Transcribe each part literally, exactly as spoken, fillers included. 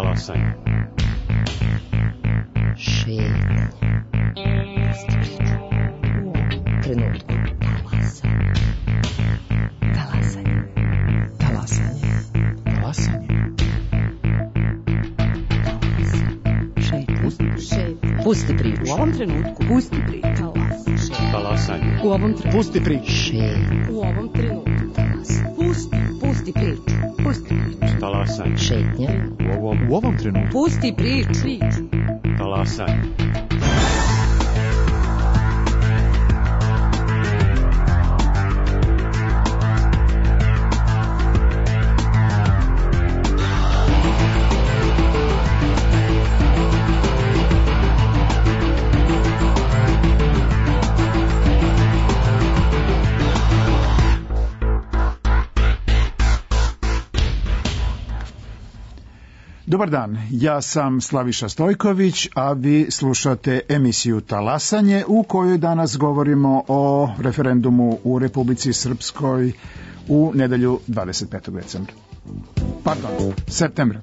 Talasanje. Šetnje. Trenutku. Talasanje. Talasanje. Talasanje. Pusti priču. U ovom trenutku. Pusti priču. Talasanje. U ovom trenutku. Pusti priču. U ovom trenutku. Pusti. Pusti priču. Pusti priču. Talasanje. Šetnja. U ovom, U ovom trenutku. Pusti priču. Priču. Talasanje. Dobar dan, ja sam Slaviša Stojković, a vi slušate emisiju Talasanje u kojoj danas govorimo o referendumu u Republici Srpskoj u nedelju dvadeset petog decembra. Pardon, septembra.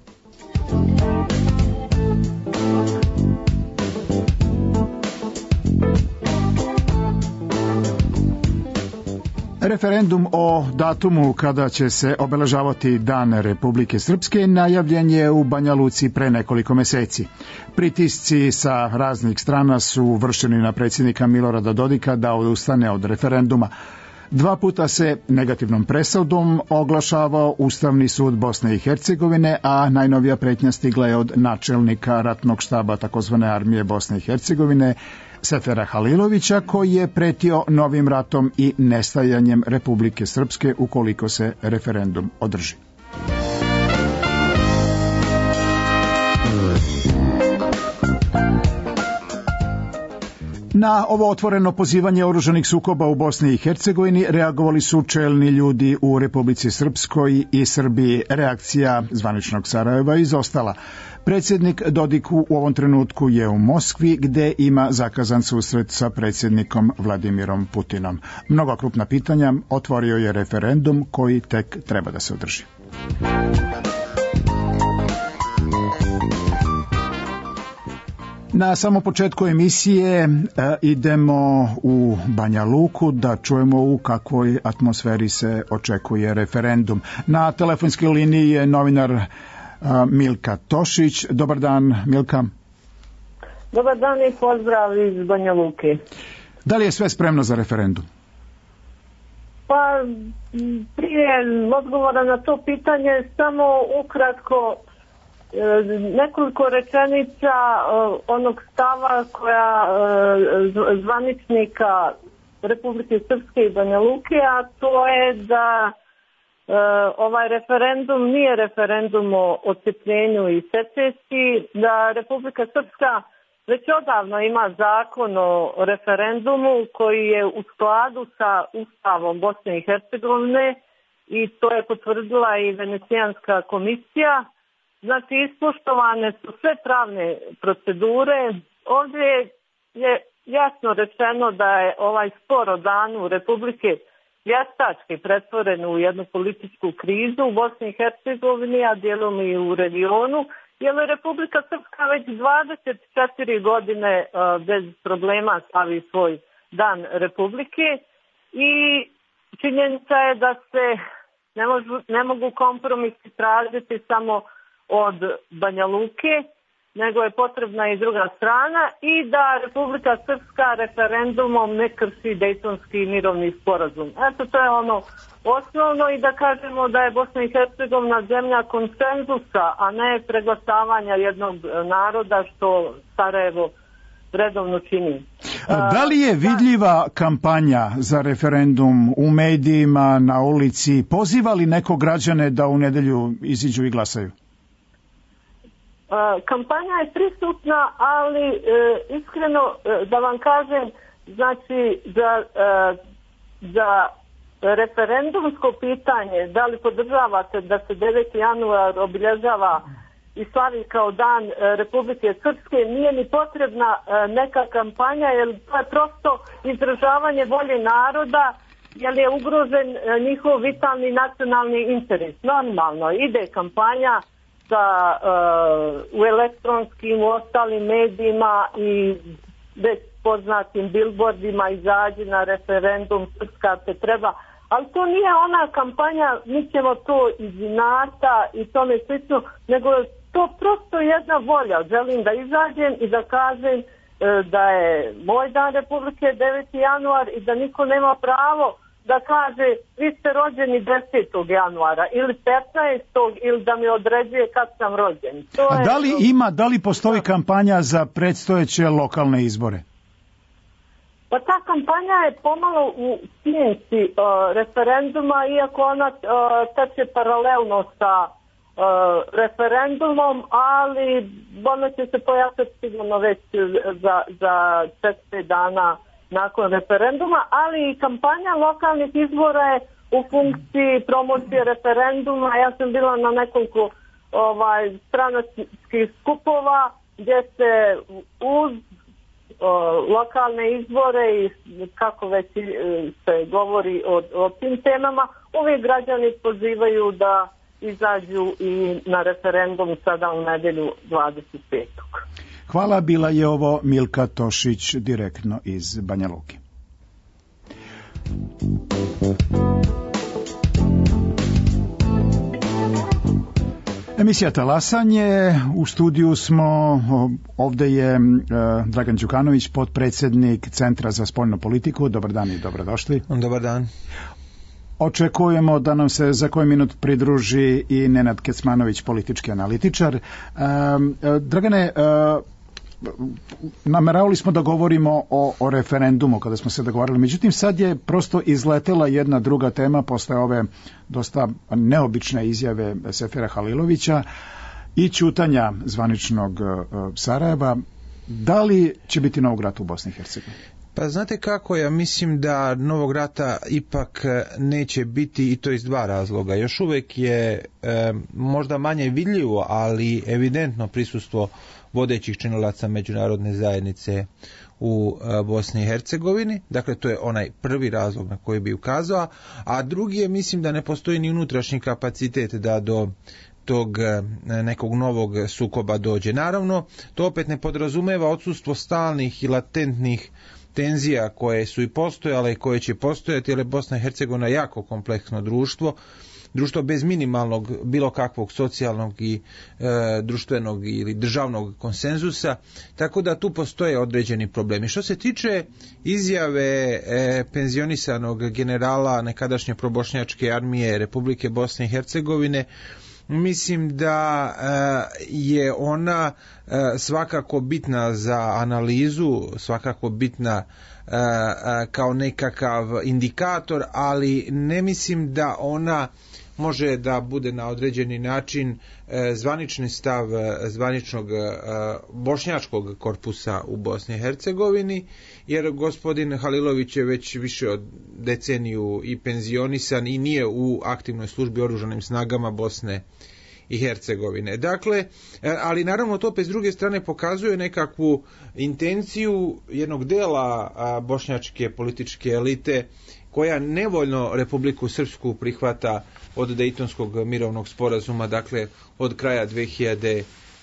Referendum o datumu kada će se obeležavati Dan Republike Srpske najavljen je u Banja Luci pre nekoliko meseci. Pritisci sa raznih strana su vršeni na predsjednika Milorada Dodika da odustane od referenduma. Dva puta se negativnom presudom oglašavao Ustavni sud Bosne i Hercegovine, a najnovija pretnja stigla je od načelnika ratnog štaba takozvane armije Bosne i Hercegovine, Sefera Halilovića, koji je pretio novim ratom i nestajanjem Republike Srpske ukoliko se referendum održi. Na ovo otvoreno pozivanje oružanih sukoba u Bosni i Hercegovini reagovali su čelni ljudi u Republici Srpskoj i Srbiji. Reakcija zvaničnog Sarajeva izostala. Predsjednik Dodik u ovom trenutku je u Moskvi, gde ima zakazan susret sa predsjednikom Vladimirom Putinom. Mnoga krupna pitanja otvorio je referendum koji tek treba da se održi. Na samom početku emisije e, idemo u Banja Luku da čujemo u kakvoj atmosferi se očekuje referendum. Na telefonskoj liniji je novinar a, Milka Tošić. Dobar dan, Milka. Dobar dan i pozdrav iz Banja Luke. Da li je sve spremno za referendum? Pa prije odgovora na to pitanje samo ukratko nekoliko rečenica onog stava koja zvaničnika Republike Srpske i Banja Luke, a to je da ovaj referendum nije referendum o odcepljenju i secesiji, da Republika Srpska već odavno ima zakon o referendumu koji je u skladu sa Ustavom Bosne i Hercegovine i to je potvrdila i Venecijanska komisija. Znači, ispoštovane su sve pravne procedure. Ovdje je jasno rečeno da je ovaj spor o danu Republike vještački pretvoren u jednu političku krizu u Bosni i Hercegovini, a dijelom i u regionu, jer je Republika Srpska već dvadeset četiri godine bez problema slavi svoj dan Republike i činjenica je da se ne, možu, ne mogu kompromisi tražiti samo od Banja Luke, nego je potrebna i druga strana i da Republika Srpska referendumom ne krši Dejtonski mirovni sporazum. Eto, to je ono osnovno i da kažemo da je Bosna i Hercegovina zemlja konsenzusa, a ne preglasavanja jednog naroda što Sarajevo redovno čini. Da li je vidljiva kampanja za referendum u medijima, na ulici? Poziva li neko građane da u nedelju iziđu i glasaju? Kampanja je prisutna, ali e, iskreno e, da vam kažem, znači za, e, za referendumsko pitanje, da li podržavate da se deveti januar obilježava i slavi kao dan e, Republike Srpske, nije ni potrebna e, neka kampanja, jer to je prosto izražavanje volje naroda, jer je ugrožen e, njihov vitalni nacionalni interes. Normalno, ide kampanja sa, uh, u elektronskim, u ostalim medijima i već poznatim billboardima izađi na referendum, Srpska te treba. Ali to nije ona kampanja, mi ćemo to iz inata i tome slično, nego je to prosto jedna volja. Želim da izađem i da kažem da je moj dan Republike deveti januar i da niko nema pravo da kaže vi ste rođeni desetog januara ili petnaestog ili da mi određuje kad sam rođen. To A je... da li ima, da li postoji kampanja za predstojeće lokalne izbore? Pa ta kampanja je pomalo u sjenci uh, referenduma, iako ona uh, teče paralelno sa uh, referendumom, ali ona će se pojačati sigurno već za, za četiri dana nakon referenduma, ali i kampanja lokalnih izbora je u funkciji promocije referenduma. Ja sam bila na nekoliko ovaj, stranačkih skupova gdje se uz o, lokalne izbore i kako već se govori o, o tim temama, uvijek građani pozivaju da izađu i na referendum sada u nedelju dvadeset petog Hvala, bila je ovo Milka Tošić direktno iz Banja Luke. Emisija Talasanje, u studiju smo, ovdje je e, Dragan Đukanović, potpredsjednik Centra za spoljnu politiku. Dobar dan i dobrodošli. Dobar dan. Očekujemo da nam se za koji minut pridruži i Nenad Kecmanović, politički analitičar. E, Dragane, e, nameravali smo da govorimo o, o referendumu kada smo se dogovarali, međutim sad je prosto izletela jedna druga tema posle ove dosta neobične izjave Sefera Halilovića i ćutanja zvaničnog uh, Sarajeva. Da li će biti novog rata u Bosni i Hercegovini? Pa znate kako, ja mislim da novog rata ipak neće biti, i to iz dva razloga. Još uvijek je e, možda manje vidljivo, ali evidentno prisustvo vodećih činilaca međunarodne zajednice u e, Bosni i Hercegovini. Dakle, to je onaj prvi razlog na koji bi ukazao. A drugi je, mislim da ne postoji ni unutrašnji kapacitet da do tog nekog novog sukoba dođe. Naravno, to opet ne podrazumeva odsustvo stalnih i latentnih tenzija koje su i postojale i koje će postojati, jer je Bosna i Hercegovina jako kompleksno društvo, društvo bez minimalnog bilo kakvog socijalnog i e, društvenog ili državnog konsenzusa, tako da tu postoje određeni problemi. Što se tiče izjave e, penzionisanog generala nekadašnje probošnjačke armije Republike Bosne i Hercegovine, mislim da e, je ona e, svakako bitna za analizu, svakako bitna e, e, kao nekakav indikator, ali ne mislim da ona može da bude na određeni način e, zvanični stav e, zvaničnog e, bošnjačkog korpusa u Bosni i Hercegovini, jer gospodin Halilović je već više od deceniju i penzionisan i nije u aktivnoj službi oružanim snagama Bosne i Hercegovine. Dakle, ali naravno to s druge strane pokazuje nekakvu intenciju jednog dela bošnjačke političke elite koja nevoljno Republiku Srpsku prihvata od Dejtonskog mirovnog sporazuma, dakle od kraja dve hiljade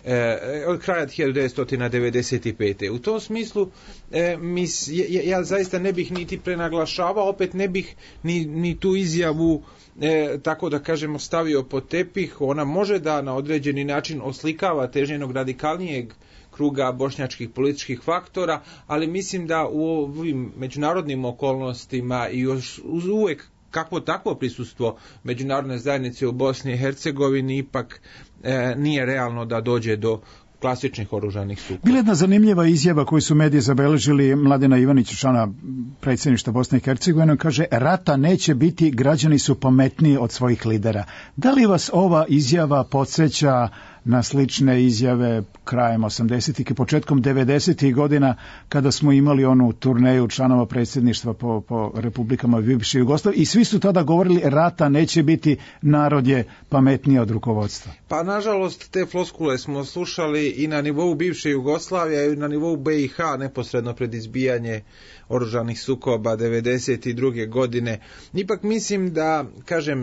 od kraja hiljadu devetsto devedeset pete. U tom smislu e, mis, ja, ja zaista ne bih niti prenaglašavao, opet ne bih ni, ni tu izjavu e, tako da kažemo stavio pod tepih. Ona može da na određeni način oslikava težnjenog radikalnijeg kruga bošnjačkih političkih faktora, ali mislim da u ovim međunarodnim okolnostima i još uz uvijek kakvo takvo prisustvo međunarodne zajednice u Bosni i Hercegovini ipak e, nije realno da dođe do klasičnih oružanih sukoba. Bila je jedna zanimljiva izjava koju su mediji zabeležili Mladena Ivanića, člana predsjedništva Bosne i Hercegovine, kaže: rata neće biti, građani su pametniji od svojih lidera. Da li vas ova izjava podsjeća na slične izjave krajem osamdesetih i početkom devedesetih godina, kada smo imali onu turneju članova predsjedništva po, po republikama bivše Jugoslavije i svi su tada govorili rata neće biti, narod je pametniji od rukovodstva? Pa nažalost te floskule smo slušali i na nivou bivše Jugoslavije i na nivou B i H neposredno pred izbijanje oružanih sukoba devedeset druge godine. Ipak mislim da, kažem,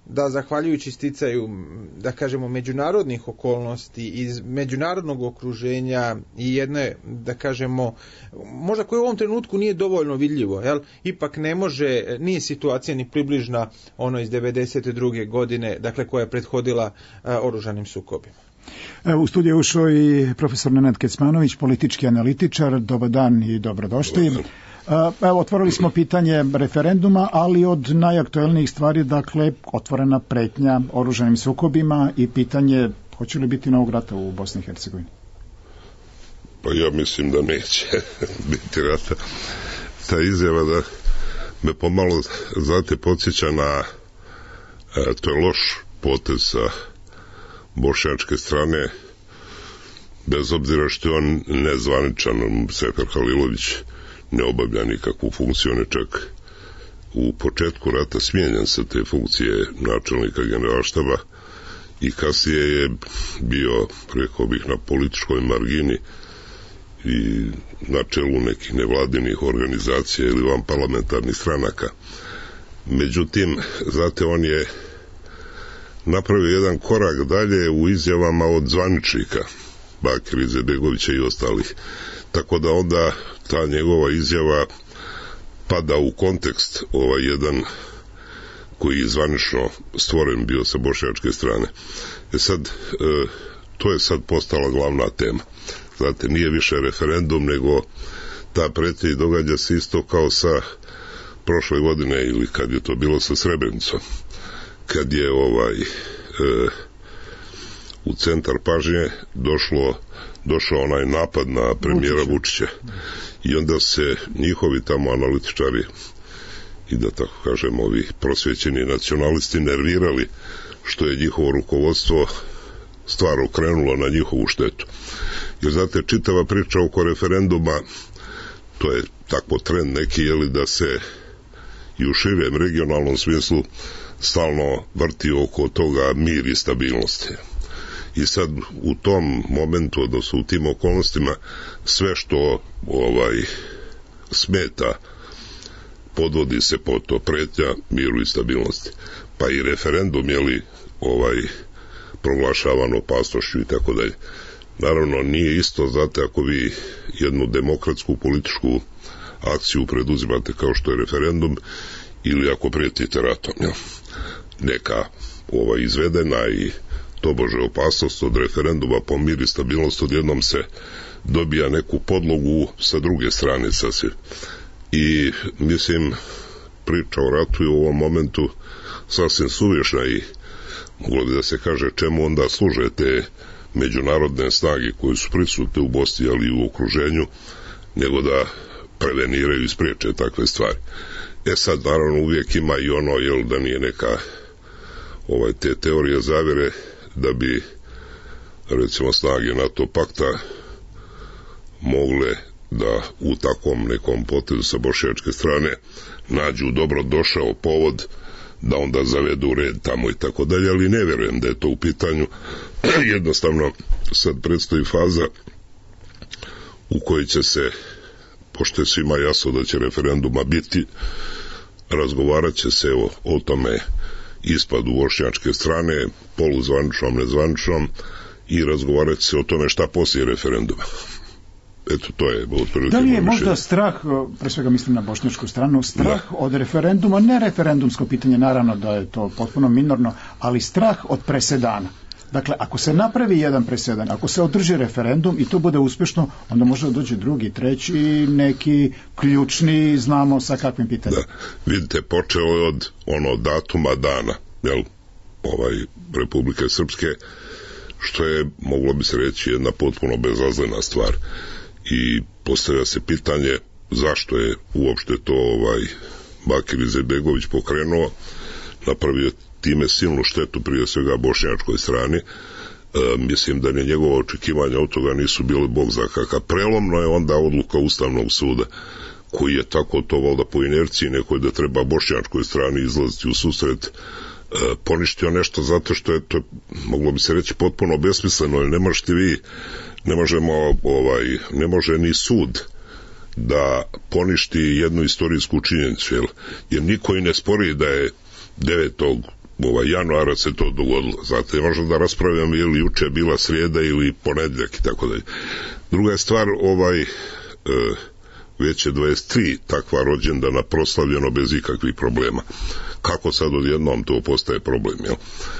da zahvaljujući sticaju, da kažemo, međunarodnih okolnosti, iz međunarodnog okruženja i jedne, da kažemo, možda koje u ovom trenutku nije dovoljno vidljivo, jel? Ipak ne može, nije situacija ni približna ono iz devedeset druge godine, dakle koja je prethodila a, oružanim sukobima. U studiju ušao i profesor Nenad Kecmanović, politički analitičar. Dobar dan i dobrodošli. Evo, otvorili smo pitanje referenduma, ali od najaktuelnijih stvari, dakle, otvorena pretnja oružanim sukobima i pitanje hoće li biti novog rata u Bosni i Hercegovini? Pa ja mislim da neće biti rata. Ta izjava da me pomalo, znate, podsjeća na, to je loš potez sa bošnjačke strane, bez obzira što je on nezvaničan, Sefer Halilović ne obavlja nikakvu funkciju, on je čak u početku rata smijenjen sa te funkcije načelnika generalštaba i kasnije je bio, rekao bih, na političkoj margini i na čelu nekih nevladinih organizacija ili van parlamentarnih stranaka. Međutim, znate, on je napravio jedan korak dalje u izjavama od zvaničnika Bakira Izetbegovića i ostalih. Tako da onda ta njegova izjava pada u kontekst ovaj jedan koji je zvanično stvoren bio sa bošnjačke strane. E sad, e, to je sad postala glavna tema. Znate, nije više referendum, nego ta pretnja i događa se isto kao sa prošle godine ili kad je to bilo sa Srebrenicom. Kad je ovaj e, u centar pažnje došlo, došao onaj napad na premijera Vučića. I onda se njihovi tamo analitičari i da tako kažem ovi prosvećeni nacionalisti nervirali što je njihovo rukovodstvo stvar okrenulo na njihovu štetu. Jer znate, čitava priča oko referenduma, to je tako trend neki, jeli, da se i u širem regionalnom smislu stalno vrti oko toga mir i stabilnost. I sad u tom momentu, odnosno u tim okolnostima, sve što ovaj smeta podvodi se pod to pretnja miru i stabilnosti. Pa i referendum je li ovaj proglašavan opasnošću i tako dalje. Naravno, nije isto, znate, ako vi jednu demokratsku političku akciju preduzimate kao što je referendum ili ako prijetite ratom. Ja. Neka ova izvedena i tobože opasnost od referenduma po mir i stabilnost odjednom se dobija neku podlogu sa druge strane sasvim. I mislim, priča o ratu je u ovom momentu sasvim suvišna i moglo bi da se kaže čemu onda služe te međunarodne snage koje su prisutne u Bosni, ali i u okruženju, nego da preveniraju i spriječe takve stvari. E sad, naravno, uvijek ima i ono, jel, da nije neka ovaj, te teorije zavere da bi, recimo, snage NATO pakta mogle da u takvom nekom potezu sa bošnjačke strane nađu dobro došao povod da onda zavedu red tamo i tako dalje, ali ne vjerujem da je to u pitanju. Jednostavno sad predstoji faza u kojoj će se, pošto je svima jasno da će referenduma biti, razgovarat će se o, o tome ispadu bošnjačke strane, poluzvaničnom, nezvaničnom, i razgovarat će se o tome šta poslije referenduma. Eto, to je otprilike. Da li je možda mišljenje. Strah, pre svega mislim na bošnjačku stranu, strah da. Od referenduma, ne referendumsko pitanje, naravno da je to potpuno minorno, ali strah od presedana. Dakle, ako se napravi jedan presedan, ako se održi referendum i to bude uspješno, onda može da dođe drugi, treći, neki ključni, znamo sa kakvim pitanjem. Da, vidite, počeo je od ono datuma dana, jel, ovaj, Republike Srpske, što je, moglo bi se reći, jedna potpuno bezazlena stvar. I postavlja se pitanje zašto je uopšte to ovaj Bakir Izetbegović pokrenuo, napravio time silnu štetu prije svega bošnjačkoj strani. E, mislim da ni njegova očekivanja od toga nisu bili bog zna kakav. Prelomno je onda odluka Ustavnog suda, koji je tako to valjda po inerciji nekoj da treba bošnjačkoj strani izlaziti u susret, e, poništio nešto zato što je to, moglo bi se reći, potpuno besmisleno, jer ne možete vi, ne možemo, ovaj, ne može ni sud da poništi jednu istorijsku činjenicu, jel? Jer niko i ne spori da je devetog ovaj, januara se to dogodilo. Znate, možda da raspravljam je li juče bila srijeda ili ponedjeljak i tako dalje. Druga je stvar, ovaj, e, već je dvadeset tri takva rođendana proslavljeno bez ikakvih problema. Kako sad odjednom to postaje problem, jel?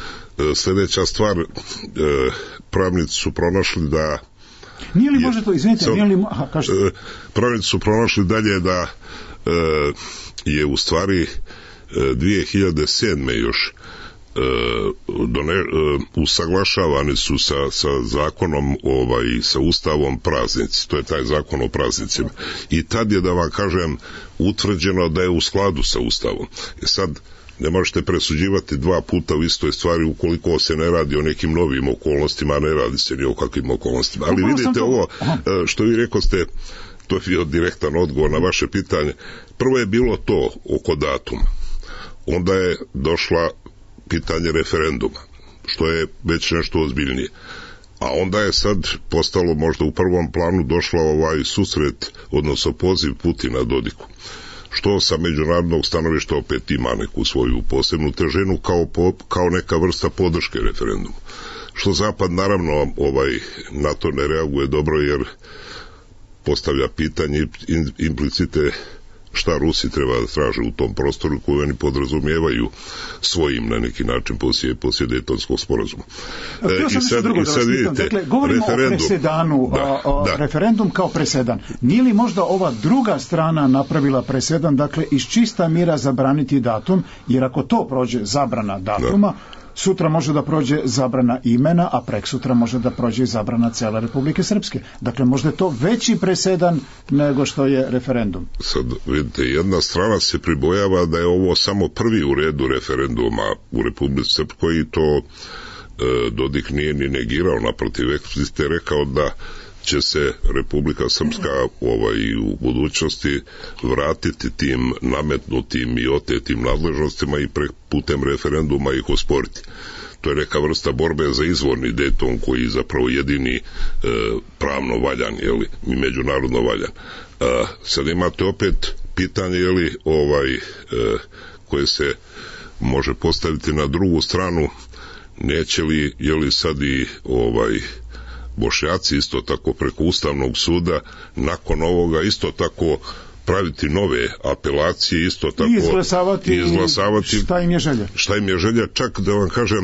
E, sljedeća stvar, e, pravnici su pronašli da Nije li možda to, izvinite, so, nije li, aha, kažete. E, pravnici su pronašli dalje da e, je u stvari dvije hiljade sedme još e, done, e, usaglašavani su sa, sa zakonom ovaj, sa ustavom praznici, to je taj zakon o praznicima, i tad je, da vam kažem, utvrđeno da je u skladu sa ustavom. I sad ne možete presuđivati dva puta u istoj stvari ukoliko se ne radi o nekim novim okolnostima, a ne radi se ni o kakvim okolnostima. Ali vidite ovo, što vi rekoste, to je bio direktan odgovor na vaše pitanje. Prvo je bilo to oko datuma. Onda je došla pitanje referenduma, što je već nešto ozbiljnije. A onda je sad postalo, možda u prvom planu, došla ovaj susret, odnosno poziv Putina Dodiku, što sa međunarodnog stanovišta opet ima neku svoju posebnu težinu kao, po, kao neka vrsta podrške referendumu. Što Zapad naravno ovaj, na to ne reaguje dobro, jer postavlja pitanje implicite šta Rusi treba da traže u tom prostoru koju oni podrazumijevaju svojim na neki način poslije, poslije Dejtonskog sporazuma. E, I sad, drugo, i sad da vidite, dakle, govorimo referendum, o presedanu, da, a, a, da. referendum kao presedan. Nije li možda ova druga strana napravila presedan, dakle iz čista mira zabraniti datum, jer ako to prođe zabrana datuma, da. Sutra može da prođe zabrana imena, a preksutra može da prođe zabrana cele Republike Srpske. Dakle, možda je to veći presedan nego što je referendum. Sad, vidite, jedna strana se pribojava da je ovo samo prvi u redu referenduma u Republici Srpskoj i to e, Dodik nije ni negirao, naprotiv, eksplicite rekao da će se Republika Srpska ovaj, u budućnosti vratiti tim nametnutim i otetim nadležnostima i pre, putem referenduma ih osporiti. To je neka vrsta borbe za izvorni Dejton koji je zapravo jedini e, pravno valjan, jeli, i međunarodno valjan. E, sad imate opet pitanje, jeli, ovaj, e, koje se može postaviti na drugu stranu, neće li, jeli, sad i ovaj Bošnjaci isto tako preko Ustavnog suda nakon ovoga isto tako praviti nove apelacije, isto tako i izglasavati, i izglasavati šta im je želja. Šta im je želja, čak da vam kažem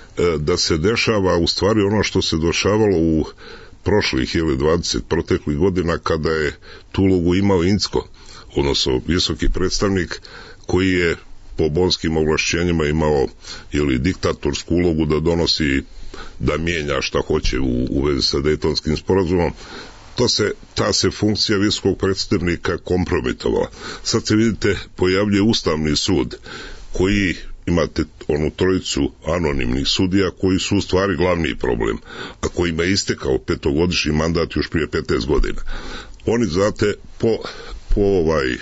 da se dešava u stvari ono što se dešavalo u prošlih ili dvadeset proteklih godina kada je tu ulogu imao Incko, odnosno visoki predstavnik koji je po bonskim ovlašćenjima imao ili diktatorsku ulogu da donosi, da mijenja šta hoće u, u vezi sa Dejtonskim sporazumom. To se, ta se funkcija visokog predstavnika kompromitovala. Sad se, vidite, pojavljuje Ustavni sud koji, imate onu trojicu anonimnih sudija koji su u stvari glavni problem, a kojima je istekao petogodišnji mandat još prije petnaest godina. Oni, znate, po, po ovaj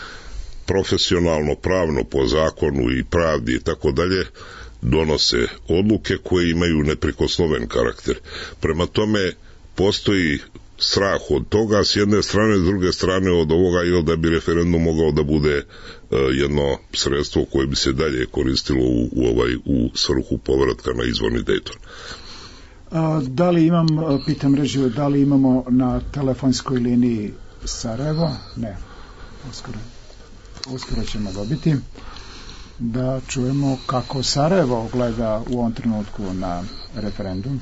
profesionalno, pravno, po zakonu i pravdi i tako dalje, donose odluke koje imaju neprikosnoven karakter. Prema tome, postoji strah od toga s jedne strane, s druge strane od ovoga, ili da bi referendum mogao da bude uh, jedno sredstvo koje bi se dalje koristilo u, u, ovaj, u svrhu povratka na izvorni Dejton. A, da li imam, pitam režiju, da li imamo na telefonskoj liniji Sarajevo? Ne. Uskoro, uskoro ćemo dobiti da čujemo kako Sarajevo gleda u ovom trenutku na referendum.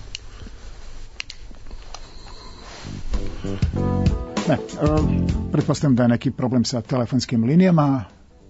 Ne, pretpostavljam da je neki problem sa telefonskim linijama.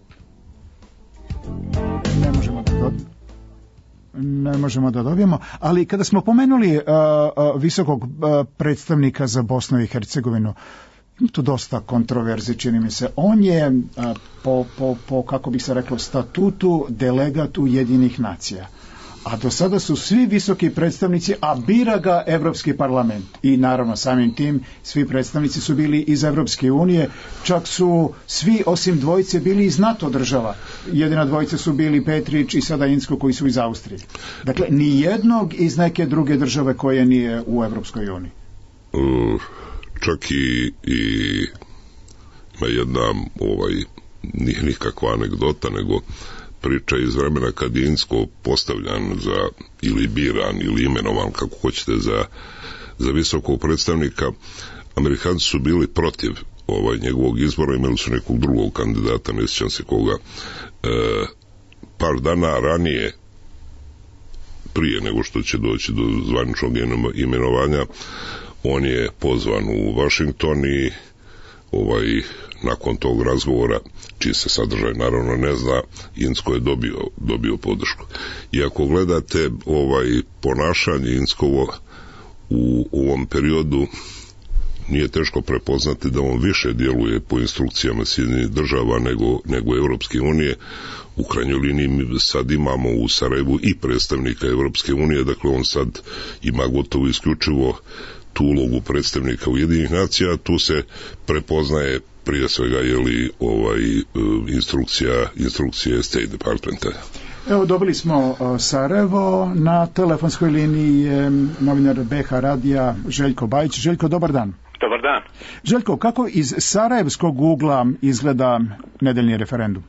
Ne možemo da dobijemo. Ne možemo da dobijemo, ali kada smo pomenuli uh, uh, visokog uh, predstavnika za Bosnu i Hercegovinu, ima tu dosta kontroverzi, čini mi se. On je uh, po, po, po, kako bi se reklo, statutu delegat Ujedinjenih nacija. A do sada su svi visoki predstavnici, a bira ga Evropski parlament. I naravno samim tim svi predstavnici su bili iz Evropske unije, čak su svi osim dvojice bili iz NATO država. Jedina dvojice su bili Petrić i sada Incko koji su iz Austrije. Dakle, ni jednog iz neke druge države koje nije u Evropskoj uniji. Uh, čak i, i ima jedna, ovaj, nije nikakva anegdota, nego priča iz vremena kad je Incko postavljan za, ili biran, ili imenovan, kako hoćete, za, za visokog predstavnika. Amerikanci su bili protiv ovaj njegovog izbora, imali su nekog drugog kandidata, ne sjećam se koga. E, par dana ranije, prije nego što će doći do zvaničnog imenovanja, on je pozvan u Washington i ovaj, nakon tog razgovora, čiji se sadržaj naravno ne zna, Incko je dobio, dobio podršku. I ako gledate ovaj ponašanje Inckovo u, u ovom periodu, nije teško prepoznati da on više djeluje po instrukcijama Sjedinjenih država nego, nego Europske unije. U krajnjoj liniji mi sad imamo u Sarajevu i predstavnika Europske unije, dakle on sad ima gotovo isključivo tu ulogu predstavnika Ujedinjenih nacija, tu se prepoznaje prije svega jeli ovaj instrukcija instrukcije State Departmenta. Evo, dobili smo Sarajevo, na telefonskoj liniji je novinar B H radija Željko Bajić. Željko, dobar dan. Dobar dan. Željko, kako iz sarajevskog ugla izgleda nedeljni referendum?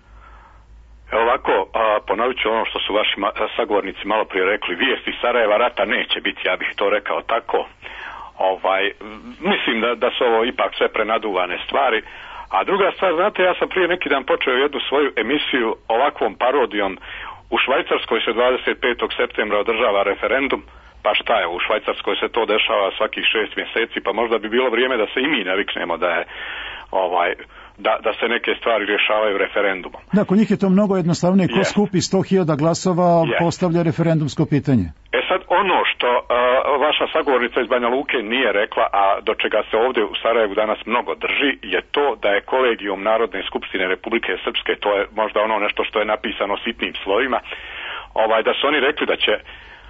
Evo ovako, a, ponovit ću ono što su vaši ma, sagovornici malo prije rekli, vijesti Sarajeva rata neće biti, ja bih to rekao tako. Ovaj, mislim da, da su ovo ipak sve prenaduvane stvari. A druga stvar, znate, ja sam prije neki dan počeo jednu svoju emisiju ovakvom parodijom. U Švajcarskoj se dvadeset petog septembra održava referendum, pa šta je, u Švajcarskoj se to dešava svakih šest mjeseci, pa možda bi bilo vrijeme da se i mi naviknemo da je ovaj... Da, da se neke stvari rješavaju referendumom. Da, kod njih je to mnogo jednostavnije. Ko yes. skupi sto hiljada glasova, yes. postavlja referendumsko pitanje. E sad, ono što uh, vaša sagovornica iz Banja Luke nije rekla, a do čega se ovdje u Sarajevu danas mnogo drži, je to da je kolegijum Narodne skupštine Republike Srpske, to je možda ono nešto što je napisano sitnim slovima, ovaj, da su oni rekli da će uh,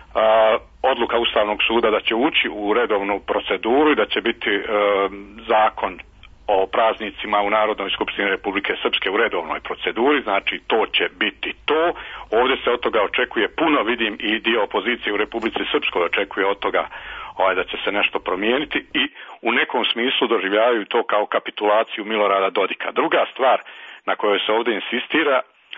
odluka Ustavnog suda da će ući u redovnu proceduru i da će biti uh, zakon o praznicima u Narodnoj skupštini Republike Srpske u redovnoj proceduri, znači to će biti to. Ovdje se od toga očekuje puno, vidim i dio opozicije u Republici Srpskoj očekuje od toga ovaj, da će se nešto promijeniti i u nekom smislu doživljavaju to kao kapitulaciju Milorada Dodika. Druga stvar na kojoj se ovdje insistira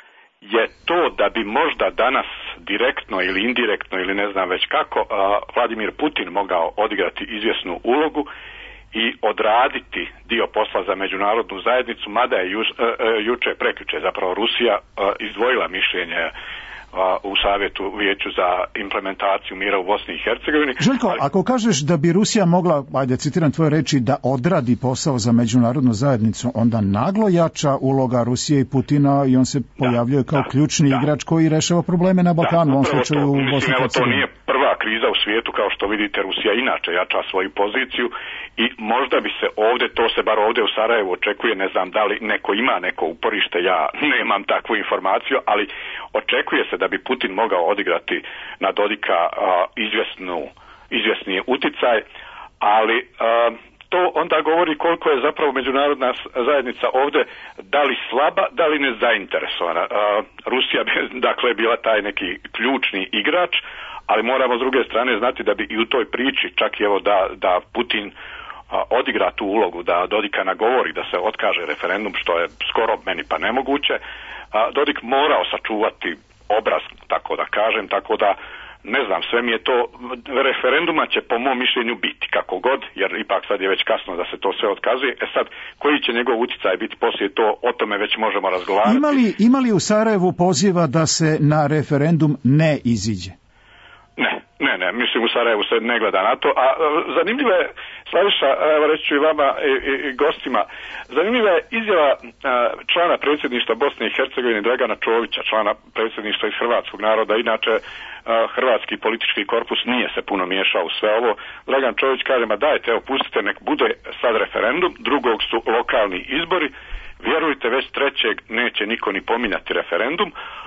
je to da bi možda danas direktno ili indirektno ili ne znam već kako Vladimir Putin mogao odigrati izvjesnu ulogu i odraditi dio posla za međunarodnu zajednicu, mada je ju, uh, juče, prekjuče zapravo Rusija uh, izdvojila mišljenje uh, u Savjetu vijeću za implementaciju mira u Bosni i Hercegovini. Željko, ali... ako kažeš da bi Rusija mogla, ajde citiram tvoje reči, da odradi posao za međunarodnu zajednicu, onda naglo jača uloga Rusije i Putina i on se pojavljuje da, kao da, ključni da. igrač koji rešava probleme na Balkanu, u ovom slučaju u Bosni i Hercegovini. Prva kriza u svijetu, kao što vidite, Rusija inače jača svoju poziciju i možda bi se ovdje, to se bar ovdje u Sarajevu očekuje, ne znam da li neko ima neko uporište, ja nemam takvu informaciju, ali očekuje se da bi Putin mogao odigrati na Dodika a, izvjesnu, izvjesni uticaj, ali a, to onda govori koliko je zapravo međunarodna zajednica ovdje da li slaba, da li nezainteresovana. A, Rusija bi dakle bila taj neki ključni igrač, ali moramo s druge strane znati da bi i u toj priči, čak i evo da, da Putin a, odigra tu ulogu, da Dodika nagovori da se otkaže referendum, što je skoro meni pa nemoguće, a, Dodik morao sačuvati obraz, tako da kažem, tako da ne znam, sve mi je to, referenduma će po mom mišljenju biti kako god, jer ipak sad je već kasno da se to sve otkazuje. E sad, koji će njegov utjecaj biti poslije to, o tome već možemo razgovarati. Ima li, ima li u Sarajevu poziva da se na referendum ne iziđe? Ne, ne, ne, mislim u Sarajevu se ne gleda na to, a zanimljiva je, Slaviša, evo reći ću i vama i, i, i gostima, zanimljiva je izjava a, člana predsjedništva Bosne i Hercegovine Dragana Čovića, člana predsjedništva iz hrvatskog naroda, inače a, hrvatski politički korpus nije se puno miješao u sve ovo. Dragan Čović kaže, ma dajte, evo pustite, nek bude sad referendum, drugog su lokalni izbori, vjerujte već trećeg neće niko ni pominjati referendum,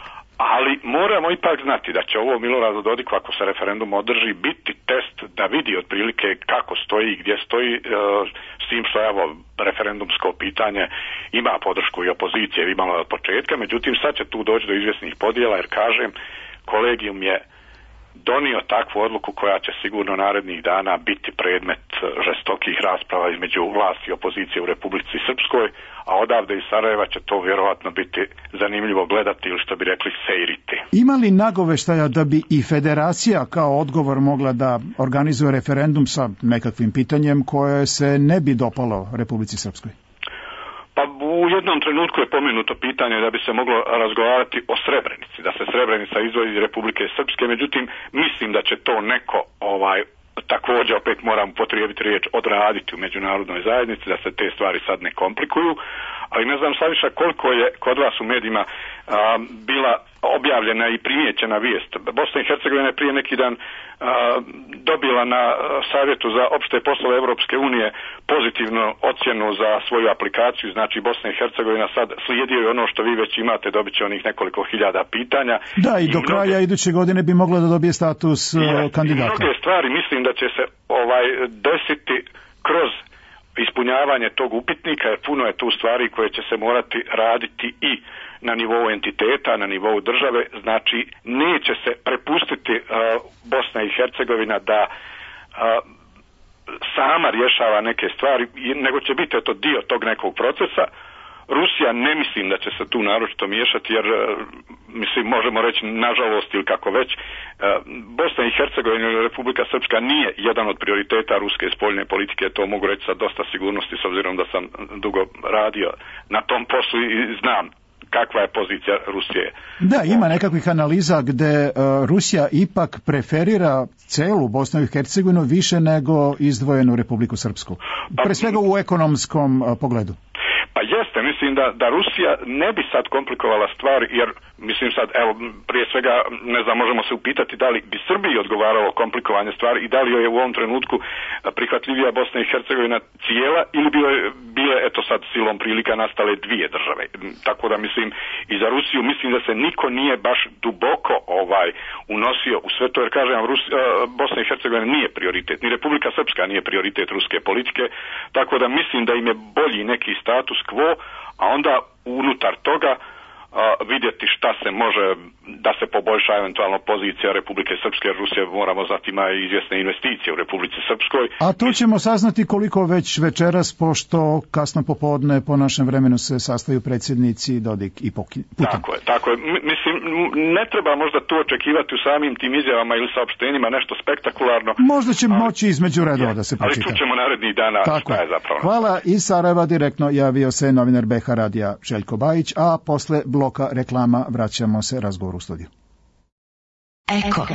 ali moramo ipak znati da će ovo Miloradu Dodiku, ako se referendum održi, biti test da vidi otprilike kako stoji i gdje stoji, e, s tim što evo referendumsko pitanje ima podršku i opozicije, imamo od početka, međutim sad će tu doći do izvjesnih podjela, jer kažem, kolegijum je donio takvu odluku koja će sigurno narednih dana biti predmet žestokih rasprava između vlasti i opozicije u Republici Srpskoj, a odavde iz Sarajeva će to vjerovatno biti zanimljivo gledati ili što bi rekli sejriti. Ima li nagoveštaja da bi i federacija kao odgovor mogla da organizuje referendum sa nekakvim pitanjem koje se ne bi dopalo Republici Srpskoj? Pa u jednom trenutku je pomenuto pitanje da bi se moglo razgovarati o Srebrenici, da se Srebrenica izdvoji iz Republike Srpske, međutim mislim da će to neko ovaj također opet moram upotrijebiti riječ odraditi u međunarodnoj zajednici, da se te stvari sad ne komplikuju, ali ne znam Slaviša koliko je kod vas u medijima a, bila objavljena i primijećena vijest. Bosna i Hercegovina je prije neki dan a, dobila na savjetu za opšte poslove Europske unije pozitivnu ocjenu za svoju aplikaciju, znači Bosna i Hercegovina sad slijedio je ono što vi već imate, dobit će onih nekoliko hiljada pitanja. Da, i, i do mnoge, kraja iduće godine bi mogla da dobije status je, kandidata. Mnoge stvari mislim da će se ovaj desiti kroz ispunjavanje tog upitnika, jer puno je tu stvari koje će se morati raditi i na nivou entiteta, na nivou države, znači neće se prepustiti uh, Bosna i Hercegovina da uh, sama rješava neke stvari, nego će biti eto dio tog nekog procesa. Rusija ne mislim da će se tu naročito miješati, jer mislim možemo reći nažalost ili kako već, Bosna i Hercegovina ili Republika Srpska nije jedan od prioriteta ruske spoljne politike, to mogu reći sa dosta sigurnosti s obzirom da sam dugo radio na tom poslu i znam kakva je pozicija Rusije. Da, ima nekakvih analiza gde uh, Rusija ipak preferira celu Bosnu i Hercegovinu više nego izdvojenu Republiku Srpsku. Pre svega u ekonomskom uh, pogledu. Pa jeste, mislim da, da Rusija ne bi sad komplikovala stvar, jer mislim sad, evo, prije svega, ne znam, možemo se upitati da li bi Srbiji odgovaralo komplikovanje stvari i da li joj je u ovom trenutku prihvatljivija Bosna i Hercegovina cijela ili bi joj bile, eto sad, silom prilika nastale dvije države. Tako da mislim, i za Rusiju mislim da se niko nije baš duboko ovaj unosio u sve to, jer kažem, Rus, Bosna i Hercegovina nije prioritet, ni Republika Srpska nije prioritet ruske politike, tako da mislim da im je bolji neki status quo, a onda unutar toga a, vidjeti šta se može da se poboljša eventualno pozicija Republike Srpske, jer Rusija moramo znati ima izvjesne investicije u Republici Srpskoj. A to ćemo saznati koliko već večeras, pošto kasno popodne po našem vremenu se sastaju predsjednici Dodik i Putin. Tako je, tako je. Mislim, ne treba možda tu očekivati u samim tim izjavama ili saopštenjima nešto spektakularno. Možda će ali, moći između redova da se pročita. Ali čućemo narednih dana tako šta je zapravo. Hvala. Iz Sarajeva direktno javio se novinar B H radija Željko Bajić, a posle bloka reklama vraćamo se razgovoru u studiju. Eko.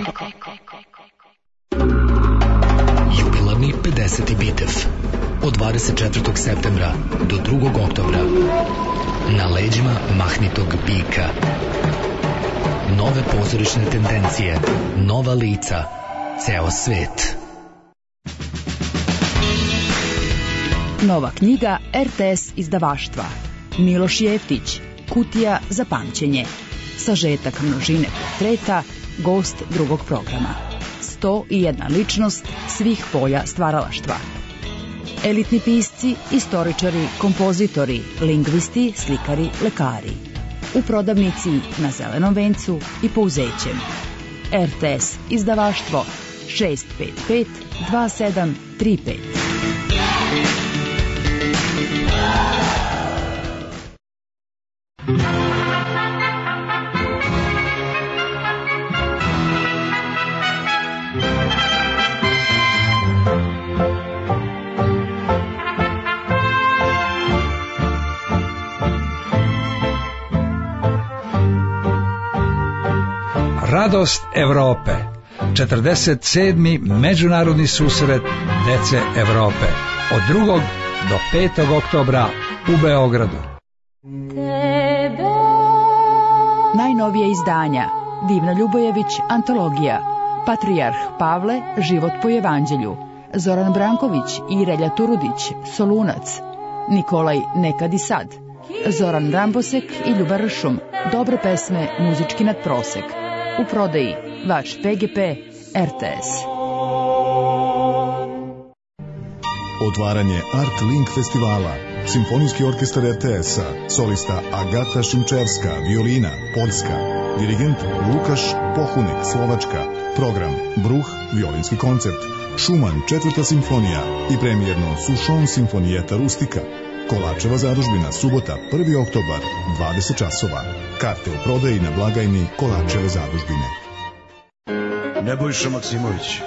Jubilarni pedeseti Bitev od dvadeset četvrtog septembra do drugog oktobra na leđima mahnitog bika. Nove pozorišne tendencije, nova lica, ceo svet. Nova knjiga R T S izdavaštva. Miloš Jeftić, Kutija za pamćenje. Sažetak množine portreta, gost drugog programa. sto i jedna ličnost svih polja stvaralaštva. Elitni pisci, istoričari, kompozitori, lingvisti, slikari, lekari. U prodavnici na Zelenom vencu i Pouzećem. R T S izdavaštvo šest pet pet dva sedam tri pet. Radost Evrope. četrdeset sedmi međunarodni susret dece Evrope. Od drugog do petog oktobra u Beogradu. Najnovije izdanja. Divna Ljubojević, antologija. Patrijarh Pavle, život po evanđelju. Zoran Branković i Relja Turudić, Solunac. Nikolaj Nekad i sad. Zoran Rambosek i Ljuba Ršum, dobre pesme, muzički nadprosek. U prodaji Vač P G P, R T S. Otvaranje Art Link festivala. Simfonijski orkestar R T S-a, solista Agata Šimčevska, violina, Poljska, dirigent Lukaš Pohunek, Slovačka, Program Bruh, violinski koncert, Schumann, četvrta simfonija i premijerno Souchon simfonijeta Rustika. Kolačeva zadužbina, subota, prvi oktobar, dvadeset časova. Karte u prodaji na blagajni Kolačeve zadužbine. Nebojša Maksimović.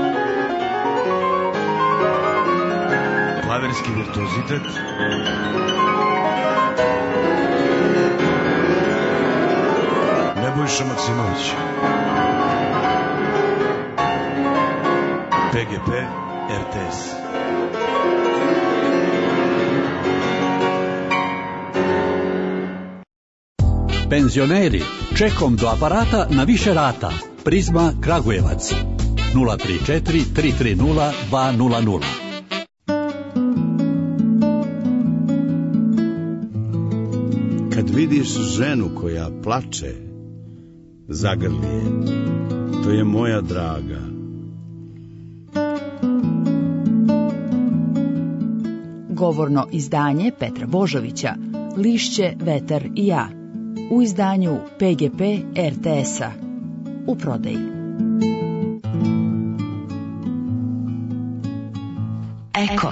Klaverski virtuozitet. Nebojša Maksimović. P G P R T S. Penzioneri, čekom do aparata na više rata. Prizma Kragujevac. nula tri četiri tri tri nula dva nula nula. Kad vidiš ženu koja plače, zagrli je. To je moja draga. Govorno izdanje Petra Božovića, Lišće, vetar i ja, u izdanju P G P R T S-a, u prodaji. Eko.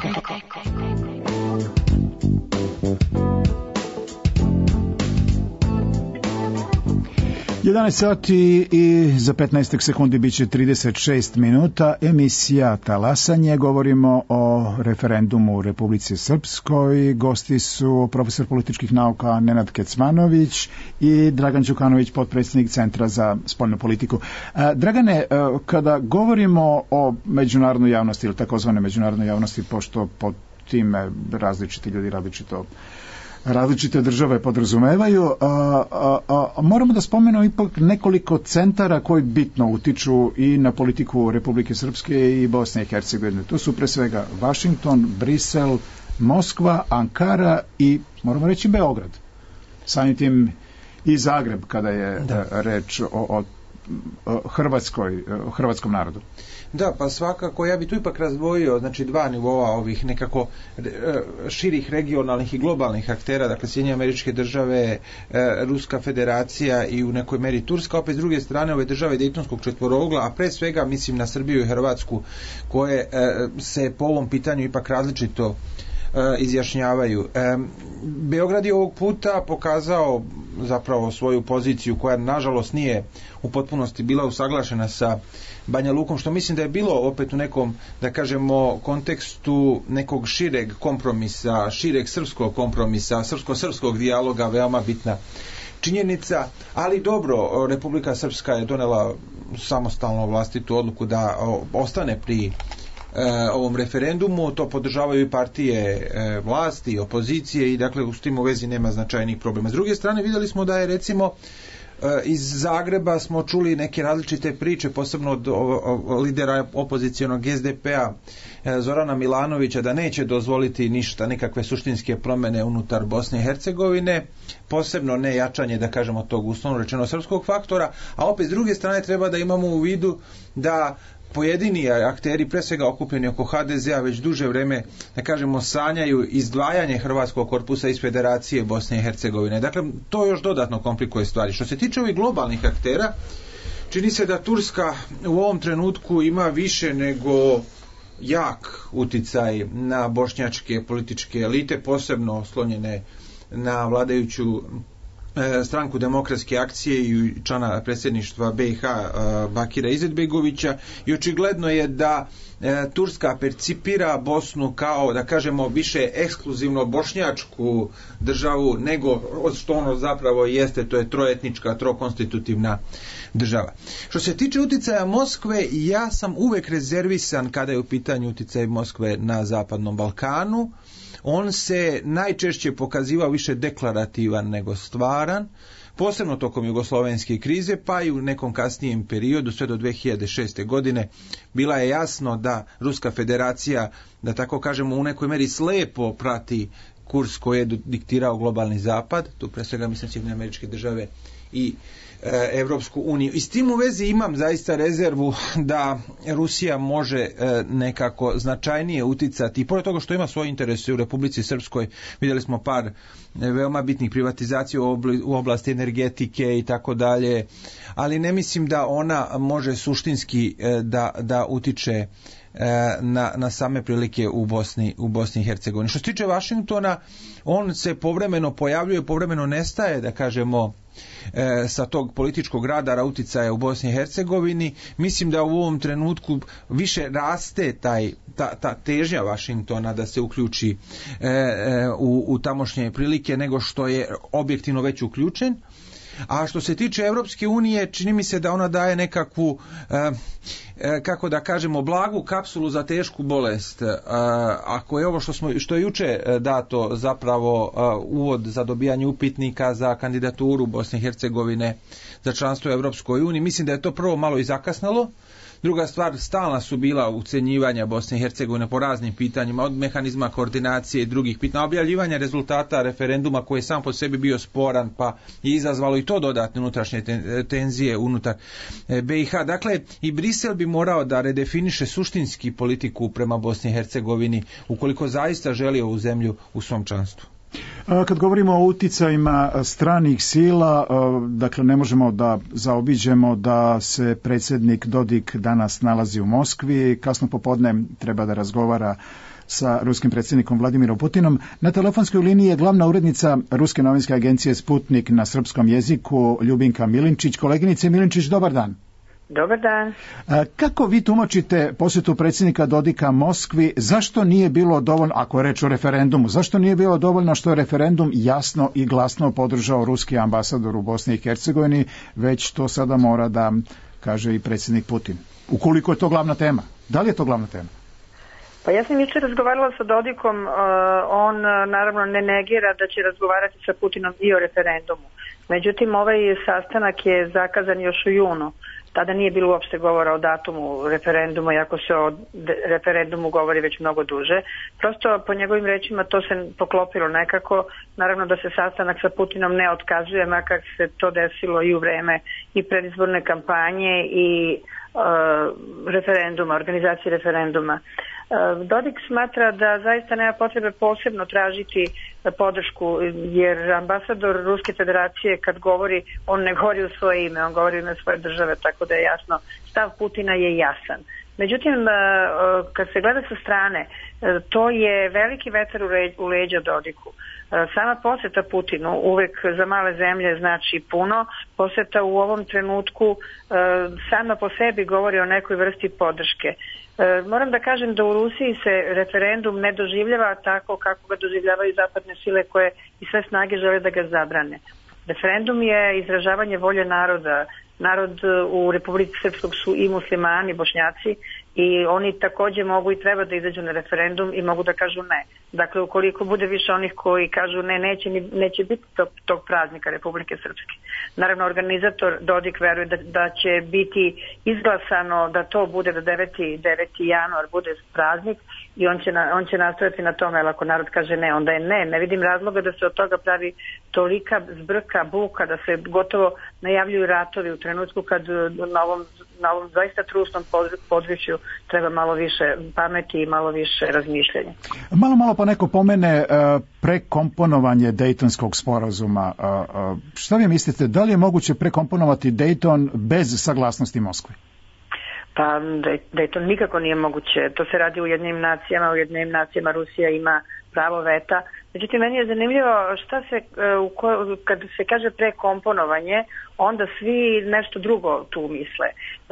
jedanaest sati i za petnaest sekundi bit će trideset šest minuta. Emisija Talasanje. Govorimo o referendumu u Republici Srpskoj. Gosti su profesor političkih nauka Nenad Kecmanović i Dragan Đukanović, potpredsjednik Centra za spoljnu politiku. Dragane, kada govorimo o međunarodnoj javnosti ili takozvane međunarodnoj javnosti, pošto pod time različiti ljudi različito različite države podrazumevaju, a, a, a, moramo da spomenemo ipak nekoliko centara koji bitno utiču i na politiku Republike Srpske i Bosne i Hercegovine. To su pre svega Vašington, Brisel, Moskva, Ankara i, moramo reći, Beograd. Samim tim i Zagreb, kada je da. reč o, o, o Hrvatskoj, o hrvatskom narodu. Da, pa svakako ja bi tu ipak razdvojio, znači dva nivoa ovih nekako širih regionalnih i globalnih aktera, dakle Sjedinjene Američke Države, Ruska Federacija i u nekoj meri Turska, opet s druge strane ove države Dejtonskog četvorogla, a pre svega mislim na Srbiju i Hrvatsku, koje se po ovom pitanju ipak različito izjašnjavaju. Beograd je ovog puta pokazao zapravo svoju poziciju koja nažalost nije u potpunosti bila usaglašena sa Banja Lukom, što mislim da je bilo opet u nekom, da kažemo, kontekstu nekog šireg kompromisa, šireg srpskog kompromisa, srpsko-srpskog dijaloga veoma bitna činjenica, ali dobro, Republika Srpska je donela samostalno vlastitu odluku da ostane pri E, ovom referendumu, to podržavaju i partije e, vlasti i opozicije i dakle u tim u vezi nema značajnih problema. S druge strane vidjeli smo da je recimo e, iz Zagreba smo čuli neke različite priče, posebno od o, o, lidera opozicionog S D P-a e, Zorana Milanovića, da neće dozvoliti ništa, nikakve suštinske promjene unutar Bosne i Hercegovine, posebno ne jačanje, da kažemo, tog uslovno rečeno srpskog faktora, a opet s druge strane treba da imamo u vidu da pojedini akteri, pre svega okupljeni oko H D Z-a, već duže vreme, da kažemo, sanjaju izdvajanje hrvatskog korpusa iz Federacije Bosne i Hercegovine. Dakle, to još dodatno komplikuje stvari. Što se tiče ovih globalnih aktera, čini se da Turska u ovom trenutku ima više nego jak uticaj na bošnjačke političke elite, posebno oslonjene na vladajuću stranku Demokratske akcije i člana predsjedništva B i H Bakira Izetbegovića, i očigledno je da e, Turska percipira Bosnu kao, da kažemo, više ekskluzivno bošnjačku državu nego što ono zapravo jeste, to je troetnička, trokonstitutivna država. Što se tiče uticaja Moskve, ja sam uvek rezervisan kada je u pitanju uticaj Moskve na Zapadnom Balkanu. On se najčešće pokazivao više deklarativan nego stvaran, posebno tokom jugoslovenske krize, pa i u nekom kasnijem periodu, sve do dve hiljade šeste. godine, bila je jasno da Ruska Federacija, da tako kažemo, u nekoj meri slepo prati kurs koji je diktirao globalni zapad, tu pre svega mislim Sjedinjene Američke Države i Evropsku uniju. I s tim u vezi imam zaista rezervu da Rusija može nekako značajnije uticati, i pored toga što ima svoje interese u Republici Srpskoj, vidjeli smo par veoma bitnih privatizacija u oblasti energetike i tako dalje, ali ne mislim da ona može suštinski da, da utiče na, na same prilike u Bosni, u Bosni i Hercegovini. Što se tiče Vašingtona, on se povremeno pojavljuje, povremeno nestaje, da kažemo, e, sa tog političkog radara uticaja u Bosni i Hercegovini. Mislim da u ovom trenutku više raste taj, ta, ta težnja Vašingtona da se uključi e, e, u, u tamošnje prilike nego što je objektivno već uključen. A što se tiče Europske unije, čini mi se da ona daje nekakvu, e, e, kako da kažemo, blagu kapsulu za tešku bolest. E, ako je ovo što, smo, što je juče dato zapravo e, uvod za dobijanje upitnika za kandidaturu Bosne i Hercegovine za članstvo u Europskoj uniji, mislim da je to prvo malo i zakasnalo. Druga stvar, stalna su bila ucenjivanja Bosne i Hercegovine po raznim pitanjima, od mehanizma koordinacije i drugih pitanja, objavljivanja rezultata referenduma koji je sam po sebi bio sporan, pa je izazvalo i to dodatne unutrašnje tenzije unutar B i H. Dakle, i Brisel bi morao da redefiniše suštinski politiku prema Bosni i Hercegovini ukoliko zaista želi ovu zemlju u svom članstvu. Kad govorimo o uticajima stranih sila, dakle ne možemo da zaobiđemo da se predsjednik Dodik danas nalazi u Moskvi, kasno popodne treba da razgovara sa ruskim predsjednikom Vladimirom Putinom. Na telefonskoj liniji je glavna urednica Ruske novinske agencije Sputnik na srpskom jeziku Ljubinka Milinčić. Koleginice Milinčić, dobar dan. Dobar dan. Kako vi tumačite posjetu predsjednika Dodika Moskvi? Zašto nije bilo dovoljno, ako je reč o referendumu, zašto nije bilo dovoljno što je referendum jasno i glasno podržao ruski ambasador u Bosni i Hercegovini, već to sada mora da kaže i predsjednik Putin? Ukoliko je to glavna tema. Da li je to glavna tema? Pa ja sam jučer razgovarala sa Dodikom, uh, on uh, naravno ne negira da će razgovarati sa Putinom i o referendumu. Međutim, ovaj sastanak je zakazan još u junu. Tada nije bilo uopšte govora o datumu referendumu, iako se o referendumu govori već mnogo duže. Prosto po njegovim rečima to se poklopilo nekako. Naravno da se sastanak sa Putinom ne otkazuje, makar se to desilo i u vreme i predizborne kampanje i uh, referenduma, organizacije referenduma. Dodik smatra da zaista nema potrebe posebno tražiti podršku, jer ambasador Ruske federacije kad govori, on ne govori u svoje ime, on govori u ime svoje države, tako da je jasno, stav Putina je jasan. Međutim, kad se gleda sa strane, to je veliki vetar u leđa Dodiku. Sama posjeta Putinu uvek za male zemlje znači puno. Posjeta u ovom trenutku sama po sebi govori o nekoj vrsti podrške. Moram da kažem da u Rusiji se referendum ne doživljava tako kako ga doživljavaju zapadne sile koje i sve snage žele da ga zabrane. Referendum je izražavanje volje naroda. Narod u Republici Srpskog su i muslimani, bošnjaci, i oni također mogu i treba da izađu na referendum i mogu da kažu ne. Dakle, ukoliko bude više onih koji kažu ne, neće, neće biti tog, tog praznika Republike Srpske. Naravno, organizator Dodik veruje da, da će biti izglasano da to bude do deveti januar bude praznik i on će, na, on će nastojati na tome, ali ako narod kaže ne, onda je ne. Ne vidim razloga da se od toga pravi tolika zbrka, buka, da se gotovo najavljuju ratovi u trenutku kad na ovom, na ovom zaista trusnom području treba malo više pameti i malo više razmišljanja. Malo, malo pa neko pomene uh, prekomponovanje Dejtonskog sporazuma. Uh, uh, šta vi mislite, da li je moguće prekomponovati Dejton bez saglasnosti Moskve? Pa Dejton nikako nije moguće. To se radi u jednim nacijama, u jednim nacijama Rusija ima pravo veta. Međutim, meni je zanimljivo šta se, u ko, kad se kaže prekomponovanje, onda svi nešto drugo tu misle.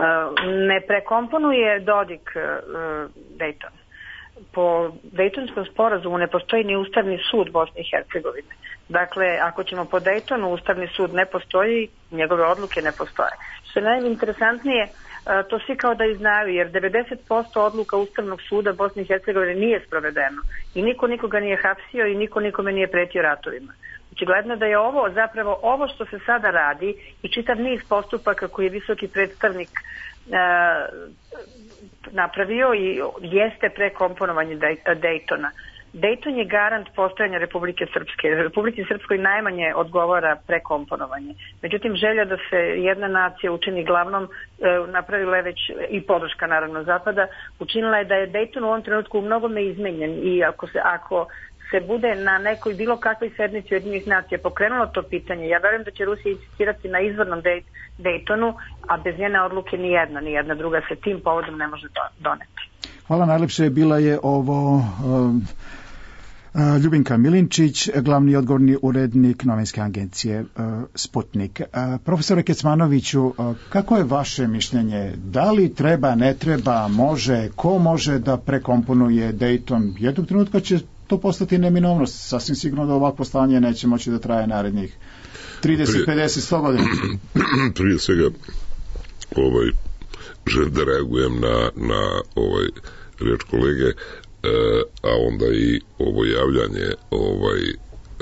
Ne prekomponuje Dodik Dejton. Po Dejtonskom sporazumu ne postoji ni Ustavni sud Bosne i Hercegovine. Dakle, ako ćemo po Dejtonu, Ustavni sud ne postoji, njegove odluke ne postoje. Što je najinteresantnije, to svi kao da i znaju, jer devedeset posto odluka Ustavnog suda Bosne i Hercegovine nije sprovedeno i niko nikoga nije hapsio i niko nikome nije pretio ratovima. Očigledno da je ovo zapravo ovo što se sada radi i čitav niz postupaka koji je visoki predstavnik e, napravio i jeste prekomponovanje Dejtona. Dayton je garant postojanja Republike Srpske. Republike Srpskoj najmanje odgovara prekomponovanje. Međutim, želja da se jedna nacija učini glavnom, napravila je već i podrška naravno Zapada, učinila je da je Dayton u ovom trenutku u mnogome izmenjen i ako se, ako se bude na nekoj bilo kakvoj sednici Ujedinjenih nacija pokrenulo to pitanje, ja verujem da će Rusija insistirati na izvornom Daytonu, a bez njene odluke ni jedna, ni jedna druga se tim povodom ne može doneti. Hvala najlepše, bila je ovo um, Ljubinka Milinčić, glavni odgovorni urednik novinske agencije uh, Sputnik. Uh, profesore Kecmanoviću, uh, kako je vaše mišljenje? Da li treba, ne treba, može, ko može da prekomponuje Dayton? Jednog trenutka će to postati neminovnost. Sasvim sigurno da ovakvo stanje neće moći da traje narednih trideset, pedeset, sto godina. Prije svega, ovaj, želim da reagujem na, na ovaj reč kolege, e, a onda i ovo javljanje, ovaj, e,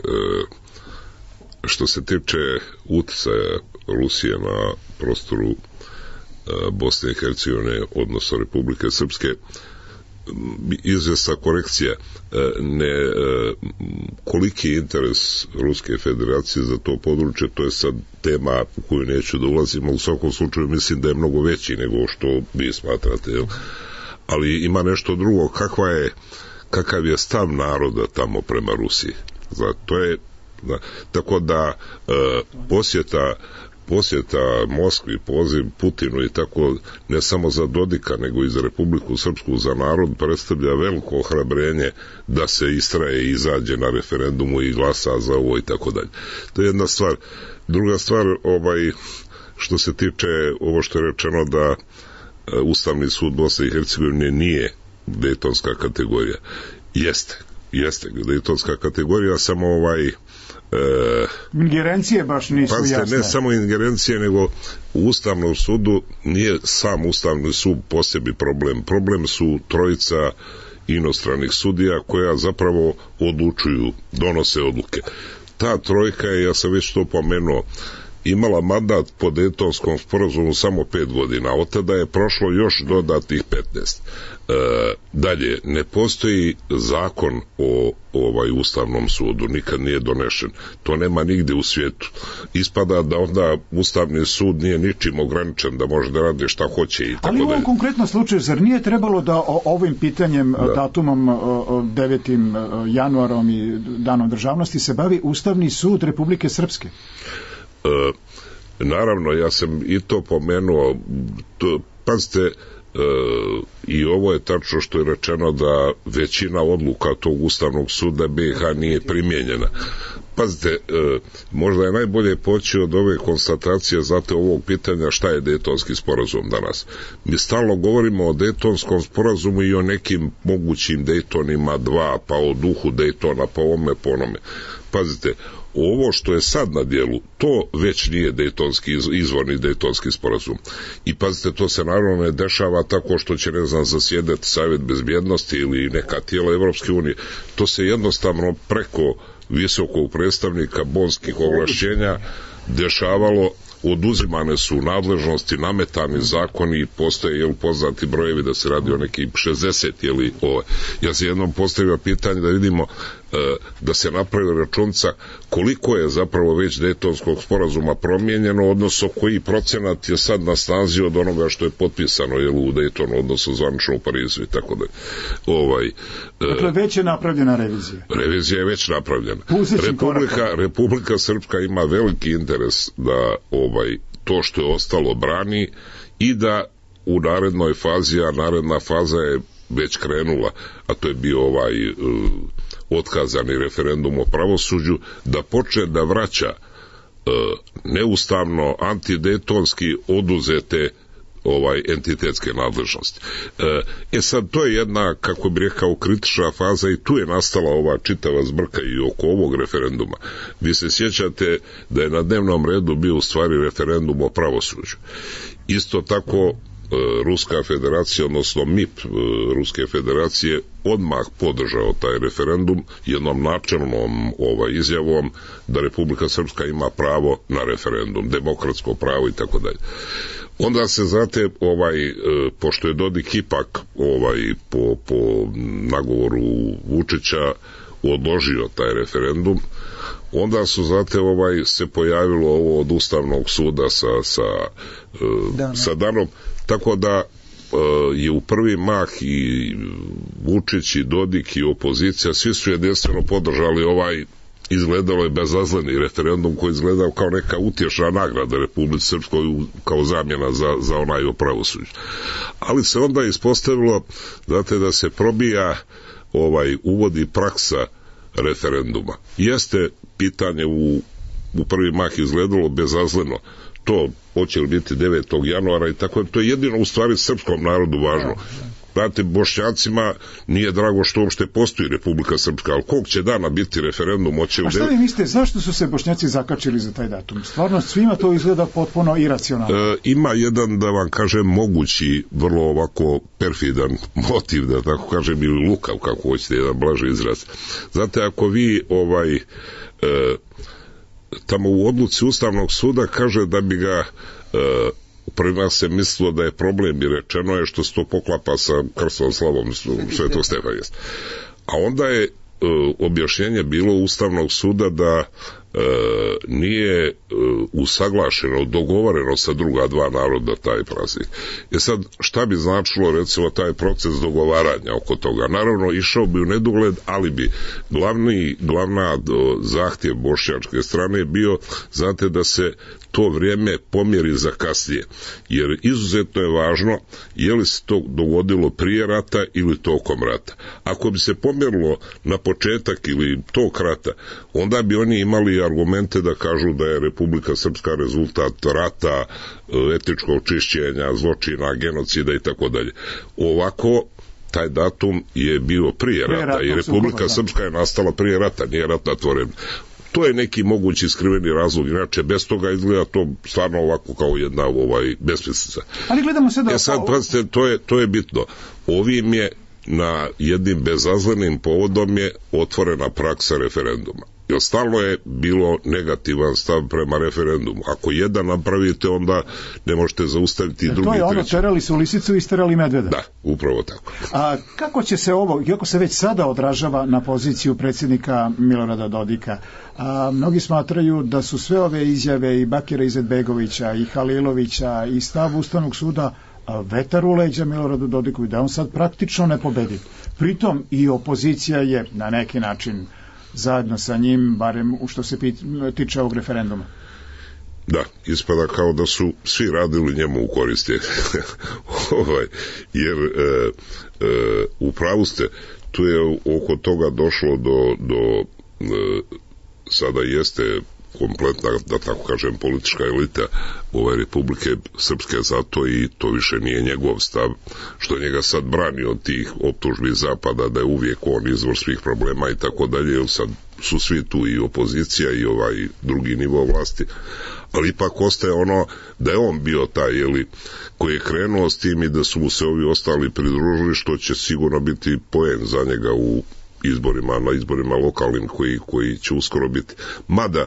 što se tiče uticaja Rusije na prostoru e, Bosne i Hercegovine, odnosno Republike Srpske, izvjesna korekcija, ne, koliki je interes Ruske federacije za to područje, to je sad tema u koju neću da ulazim, ali u svakom slučaju mislim da je mnogo veći nego što vi smatrate, jel? Ali ima nešto drugo, kakva je, kakav je stav naroda tamo prema Rusiji. Znači, to je, da, tako da e, posjeta posjeta Moskvi, poziv Putinu i tako, ne samo za Dodika, nego i za Republiku Srpsku, za narod, predstavlja veliko ohrabrenje da se istraje i izađe na referendumu i glasa za ovo i tako dalje. To je jedna stvar. Druga stvar, ovaj, što se tiče ovo što je rečeno da Ustavni sud Bosne i Hercegovine nije dejtonska kategorija. Jeste, jeste dejtonska kategorija, samo ovaj E, ingerencije baš nisu pazite, jasne. Ne samo ingerencije, nego u Ustavnom sudu nije sam Ustavni sud po sebi problem. Problem su trojica inostranih sudija koja zapravo odlučuju, donose odluke. Ta trojka je, ja sam već to pomenuo, imala mandat po Dejtonskom sporazumu samo pet godina, od tada je prošlo još dodatnih petnaest. E, dalje, ne postoji zakon o ovaj Ustavnom sudu, nikad nije donešen. To nema nigde u svijetu. Ispada da onda Ustavni sud nije ničim ograničen, da može da radi šta hoće i tako dalje. Ali u ovom konkretnom slučaju, zar nije trebalo da o, ovim pitanjem, da. datumom devetim januarom i danom državnosti se bavi Ustavni sud Republike Srpske? E, naravno, ja sam i to pomenuo. To, pazite, e, i ovo je tačno što je rečeno da većina odluka tog Ustavnog suda B i H nije primijenjena. Pazite, e, možda je najbolje poći od ove konstatacije, znate, ovog pitanja šta je Dejtonski sporazum danas. Mi stalno govorimo o Dejtonskom sporazumu i o nekim mogućim Dejtonima dva, pa o duhu Dejtona, pa ovome, po onome. Pazite, ovo što je sad na dijelu, to već nije dejtonski, izvorni dejtonski sporazum. I pazite, to se naravno ne dešava tako što će, ne znam, zasjedati Savjet bezbjednosti ili neka tijela Evropske unije. To se jednostavno preko visokog predstavnika bonskih ovlašćenja dešavalo, oduzimane su nadležnosti, nametani zakoni, postoje, jel, poznati brojevi da se radi o nekim šezdeset, jeli, ovaj. Ja se jednom postavio pitanje da vidimo e, da se napravi računca koliko je zapravo već Dejtonskog sporazuma promijenjeno, odnosno koji procenat je sad na snazi od onoga što je potpisano, jel, u Dejtonu, odnosno zvanično u Parizu i tako da. Ovaj, e, dakle, već je napravljena revizija. Revizija je već napravljena. Republika, Republika Srpska ima veliki interes da ovaj, to što je ostalo brani i da u narednoj fazi, a naredna faza je već krenula, a to je bio ovaj uh, otkazani referendum o pravosuđu, da počne da vraća uh, neustavno, antidejtonski oduzete ovaj entitetske nadležnosti. E sad, to je jedna, kako bi rekao, kritična faza i tu je nastala ova čitava zbrka i oko ovog referenduma. Vi se sjećate da je na dnevnom redu bio u stvari referendum o pravosuđu. Isto tako Ruska federacija, odnosno M I P Ruske federacije odmah podržao taj referendum jednom načelnom ovaj, izjavom da Republika Srpska ima pravo na referendum, demokratsko pravo i tako dalje. Onda se, znate, ovaj, e, pošto je Dodik ipak ovaj, po, po nagovoru Vučića odložio taj referendum, onda su, znate, ovaj, se pojavilo ovo od Ustavnog suda sa, sa, e, sa danom, tako da je u prvi mah i Vučić i Dodik i opozicija, svi su jedinstveno podržali ovaj, izgledalo je bezazleni referendum koji izgledao kao neka utješna nagrada Republici Srpskoj kao zamjena za, za onaj o pravosuđu. Ali se onda ispostavilo, znate, da se probija, ovaj, uvodi praksa referenduma. Jeste pitanje u, u prvi mah izgledalo bezazleno, to hoće li biti devetog januara i tako, to je jedino u stvari srpskom narodu važno. Znate, Bošnjacima nije drago što uopšte postoji Republika Srpska, ali kog će dana biti referendum? Hoće A šta vi mislite, zašto su se Bošnjaci zakačili za taj datum? Stvarno svima to izgleda potpuno iracionalno. E, ima jedan, da vam kažem, mogući, vrlo ovako perfidan motiv, da tako kažem, ili lukav, kako hoćete, jedan blaži izraz. Znate, ako vi ovaj... E, tamo u odluci Ustavnog suda kaže da bi ga e, prima se mislilo da je problem i rečeno je što se to poklapa sa krstovom slavom Svetog Stefana. A onda je e, objašnjenje bilo Ustavnog suda da e, nije e, usaglašeno, dogovoreno sa druga dva naroda taj praznik. I sad, šta bi značilo recimo taj proces dogovaranja oko toga? Naravno, išao bi u nedogled, ali bi glavni, glavna zahtjev bošnjačke strane bio, znate, da se to vrijeme pomjeri za kasnije. Jer izuzetno je važno je li se to dogodilo prije rata ili tokom rata. Ako bi se pomjerilo na početak ili tok rata, onda bi oni imali argumente da kažu da je Republika Srpska rezultat rata, etničkog čišćenja, zločina, genocida i tako dalje. Ovako, taj datum je bio prije rata i Republika Srpska je nastala prije rata, nije rat natvoren. To je neki mogući skriveni razlog, inače bez toga izgleda to stvarno ovako kao jedna ovaj besmislica. Ali gledamo sada... E sad, pazite, to je, to je bitno. Ovim je na jednim bezazlenim povodom je otvorena praksa referenduma. Jer stalno je bilo negativan stav prema referendumu. Ako jedan napravite, onda ne možete zaustaviti e, drugi i treći. To je ono, terali su lisicu i sterali medveda. Da, upravo tako. A kako će se ovo, kako se već sada odražava na poziciju predsjednika Milorada Dodika? A, mnogi smatraju da su sve ove izjave i Bakira Izetbegovića i Halilovića i stav Ustavnog suda vetar u leđa Miloradu Dodiku i da on sad praktično ne pobedi. Pritom i opozicija je na neki način zajedno sa njim, barem u što se tiče ovog referenduma. Da, ispada kao da su svi radili njemu u koristi. ovaj, jer e, e, u pravu ste, tu je oko toga došlo do, do e, sada jeste kompletna, da tako kažem, politička elita ove Republike Srpske zato i to više nije njegov stav, što njega sad brani od tih optužbi Zapada da je uvijek on izvor svih problema i tako dalje, jer sad su svi tu i opozicija i ovaj drugi nivo vlasti, ali ipak ostaje ono da je on bio taj, jeli, koji je krenuo s tim i da su mu se ovi ostali pridružili, što će sigurno biti poen za njega u izborima, na izborima lokalnim koji, koji će uskoro biti. Mada,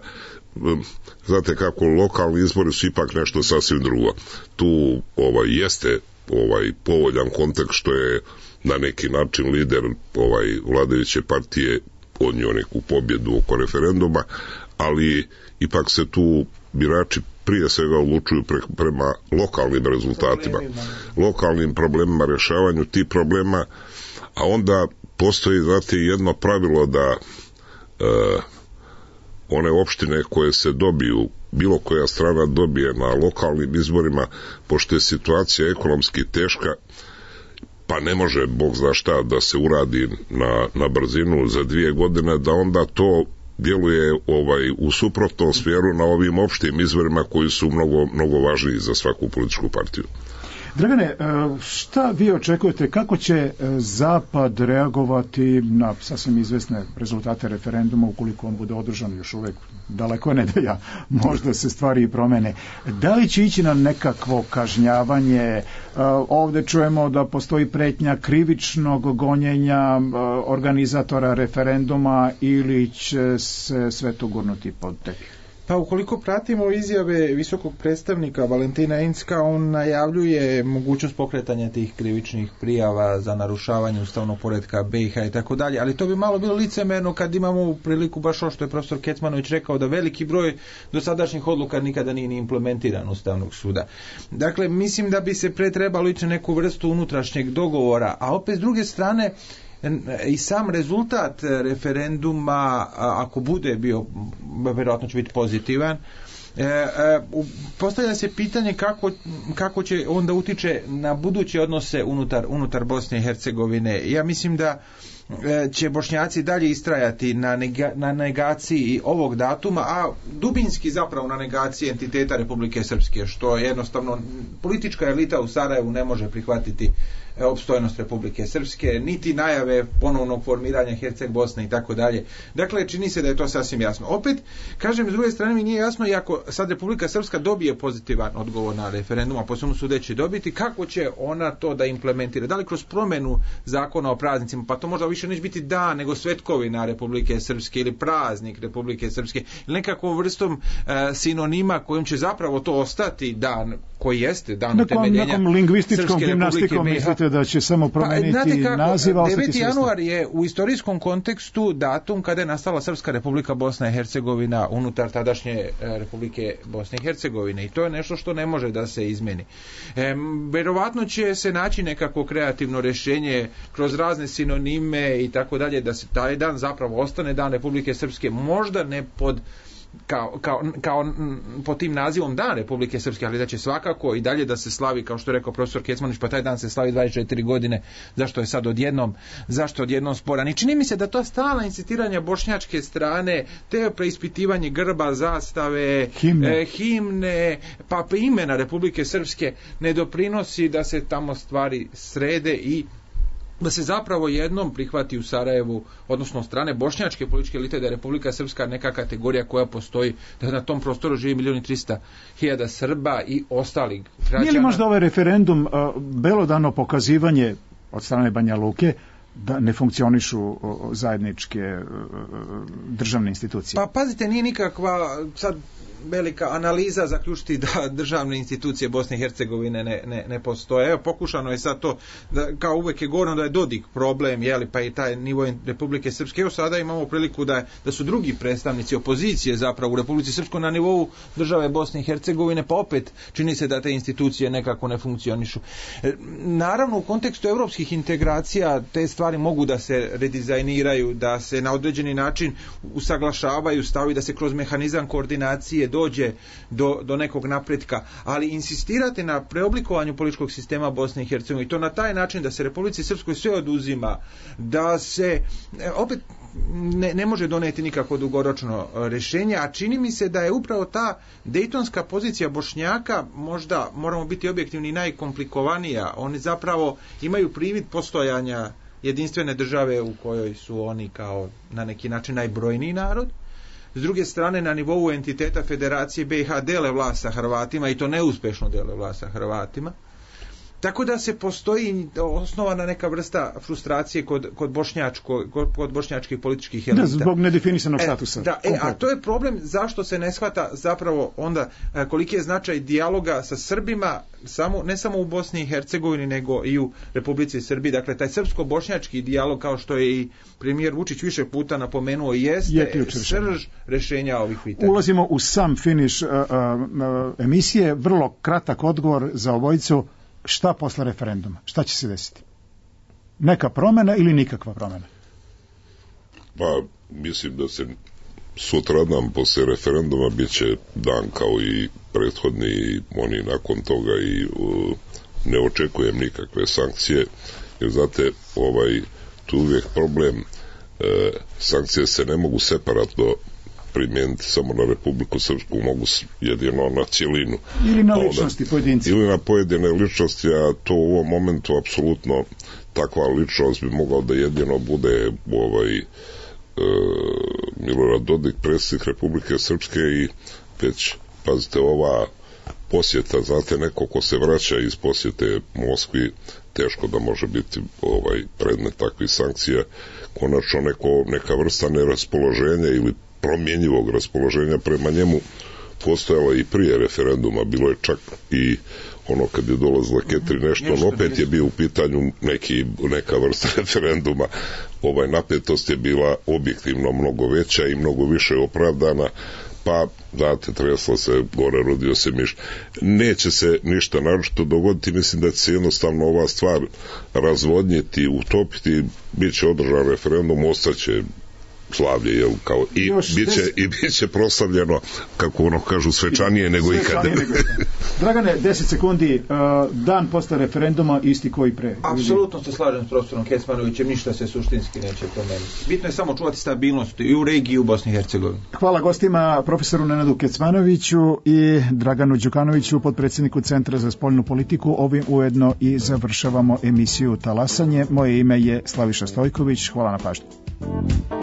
znate kako, lokalni izbori su ipak nešto sasvim drugo. Tu ovaj, jeste ovaj, povoljan kontekst što je na neki način lider ovaj, vladajuće partije odnio neku pobjedu oko referenduma, ali ipak se tu birači prije svega odlučuju pre, prema lokalnim rezultatima, lokalnim problemima, rješavanju tih problema, a onda postoji, znate, jedno pravilo da e, one opštine koje se dobiju, bilo koja strana dobije na lokalnim izborima, pošto je situacija ekonomski teška, pa ne može, Bog zna šta, da se uradi na, na brzinu za dvije godine, da onda to djeluje ovaj, u suprotnom smjeru na ovim opštim izborima koji su mnogo, mnogo važniji za svaku političku partiju. Dragane, šta vi očekujete, kako će Zapad reagovati na sasvim izvesne rezultate referenduma ukoliko on bude održan? Još uvijek daleko ne da ja, možda se stvari i promene. Da li će ići na nekakvo kažnjavanje? Ovdje čujemo da postoji pretnja krivičnog gonjenja organizatora referenduma ili će se sve to gurnuti pod tepih? Pa ukoliko pratimo izjave visokog predstavnika Valentina Incka, on najavljuje mogućnost pokretanja tih krivičnih prijava za narušavanje ustavnog poretka B i H i tako dalje, ali to bi malo bilo licemerno kad imamo priliku baš ovo što je profesor Kecmanović rekao, da veliki broj dosadašnjih odluka nikada nije ni implementiran Ustavnog suda. Dakle, mislim da bi se pre trebalo ići neku vrstu unutrašnjeg dogovora, a opet s druge strane i sam rezultat referenduma, ako bude bio, vjerojatno će biti pozitivan, e, e, postavlja se pitanje kako, kako će onda utiče na buduće odnose unutar, unutar Bosne i Hercegovine. Ja mislim da će Bošnjaci dalje istrajati na, nega, na negaciji ovog datuma, a dubinski zapravo na negaciji entiteta Republike Srpske, što jednostavno politička elita u Sarajevu ne može prihvatiti opstojnost Republike Srpske, niti najave ponovnog formiranja Herceg Bosne i tako dalje. Dakle, čini se da je to sasvim jasno. Opet, kažem, s druge strane mi nije jasno, i ako sad Republika Srpska dobije pozitivan odgovor na referendum, a po svemu sudeći dobiti, kako će ona to da implementira? Da li kroz promjenu zakona o praznicima, pa to možda više neće biti dan, nego svetkovina Republike Srpske ili praznik Republike Srpske, ili nekakvom vrstom e, sinonima kojim će zapravo to ostati dan koji jeste dan utemeljenja nekom lingvističkom gimnastikom mislite da će samo promijeniti pa, naziv, a deveti januar je u istorijskom kontekstu datum kada je nastala Srpska Republika Bosna i Hercegovina unutar tadašnje Republike Bosne i Hercegovine, i to je nešto što ne može da se izmeni. E, verovatno će se naći nekako kreativno rješenje kroz razne sinonime i tako dalje, da se taj dan zapravo ostane dan Republike Srpske, možda ne pod Kao, kao, kao po tim nazivom Dan Republike Srpske, ali da će svakako i dalje da se slavi, kao što je rekao profesor Kecmanović, pa taj dan se slavi dvadeset četiri godine, zašto je sad odjednom, zašto odjednom sporan? I čini mi se da to stalna insistiranja bošnjačke strane, te preispitivanje grba, zastave, himne, eh, himne pa imena Republike Srpske ne doprinosi da se tamo stvari srede i da se zapravo jednom prihvati u Sarajevu, odnosno od strane bošnjačke političke elite, da je Republika Srpska neka kategorija koja postoji, da na tom prostoru živi milijun i trista hiljada Srba i ostalih građana. Nije li možda ovaj referendum uh, belodano pokazivanje od strane Banja Luke da ne funkcionišu uh, zajedničke uh, državne institucije? Pa pazite, nije nikakva sad velika analiza zaključiti da državne institucije Bosne i Hercegovine ne, ne, ne postoje. Evo, pokušano je sad to, da, kao uvek je govoreno da je Dodik problem, jeli, pa i taj nivo Republike Srpske. Evo sada imamo priliku da, da su drugi predstavnici opozicije zapravo u Republici Srpskoj na nivou države Bosne i Hercegovine, pa opet čini se da te institucije nekako ne funkcionišu. Naravno, u kontekstu evropskih integracija te stvari mogu da se redizajniraju, da se na određeni način usaglašavaju, stavi, da se kroz mehanizam koordinacije dođe do, do nekog napretka, ali insistirate na preoblikovanju političkog sistema Bosne i Hercegovine i to na taj način da se Republici Srpskoj sve oduzima, da se opet ne, ne može doneti nikako dugoročno rješenje, a čini mi se da je upravo ta dejtonska pozicija Bošnjaka, možda moramo biti objektivni, najkomplikovanija. Oni zapravo imaju privid postojanja jedinstvene države u kojoj su oni kao na neki način najbrojniji narod. S druge strane, na nivou entiteta Federacije B i H dele vlast sa Hrvatima, i to neuspješno dele vlast sa Hrvatima. Tako da se postoji osnovana neka vrsta frustracije kod, kod, bošnjačko, kod bošnjačkih političkih elita. Da, zbog nedefinisanog statusa. E, da, e, a to je problem zašto se ne shvata zapravo onda koliki je značaj dijaloga sa Srbima, samo, ne samo u Bosni i Hercegovini, nego i u Republici Srbiji. Dakle, taj srpsko-bošnjački dijalog, kao što je i premijer Vučić više puta napomenuo, jeste je srž rješenja ovih pitanja. Ulazimo u sam finiš uh, uh, emisije. Vrlo kratak odgovor za obojicu. Šta posle referenduma? Šta će se desiti? Neka promjena ili nikakva promjena? Pa, mislim da se sutra dan posle referenduma bit će dan kao i prethodni i oni nakon toga i uh, ne očekujem nikakve sankcije, jer znate, ovaj, tu uvijek problem, uh, sankcije se ne mogu separatno primijeniti samo na Republiku Srpsku, mogu jedino na cijelinu. Ili na ličnosti pojedinci. Ili na pojedine ličnosti, a to u ovom momentu apsolutno takva ličnost bi mogla da jedino bude ovaj, e, Milorad Dodik, predsjednik Republike Srpske, i već, pazite, ova posjeta, znate, neko ko se vraća iz posjete Moskvi, teško da može biti ovaj predmet takvih sankcija. Konačno neko, neka vrsta neraspoloženja ili promjenjivog raspoloženja prema njemu postojalo i prije referenduma, bilo je čak i ono kad je dolazila Ketri nešto, on opet je bio u pitanju neki, neka vrsta referenduma. Ovaj napetost je bila objektivno mnogo veća i mnogo više opravdana, pa, znate, tresla se, gore rodio se miš. Neće se ništa naročito dogoditi, mislim da će se jednostavno ova stvar razvodnjeti, utopiti, bit će održan referendum, ostaće slavlje, jel, kao, i biće, des... i biće proslavljeno, kako ono kažu, svečanije nego ikada. Dragane, deset sekundi, uh, dan posle referenduma isti koji pre. Apsolutno se slažem s profesorom Kecmanovićem, ništa se suštinski neće promeniti. Bitno je samo čuvati stabilnost i u regiji i u Bosni i Hercegovini. Hvala gostima, profesoru Nenadu Kecmanoviću i Draganu Đukanoviću, potpredsjedniku Centra za spoljnu politiku. Ovim ujedno i završavamo emisiju Talasanje. Moje ime je Slaviša Stojković. Hvala na pažnju.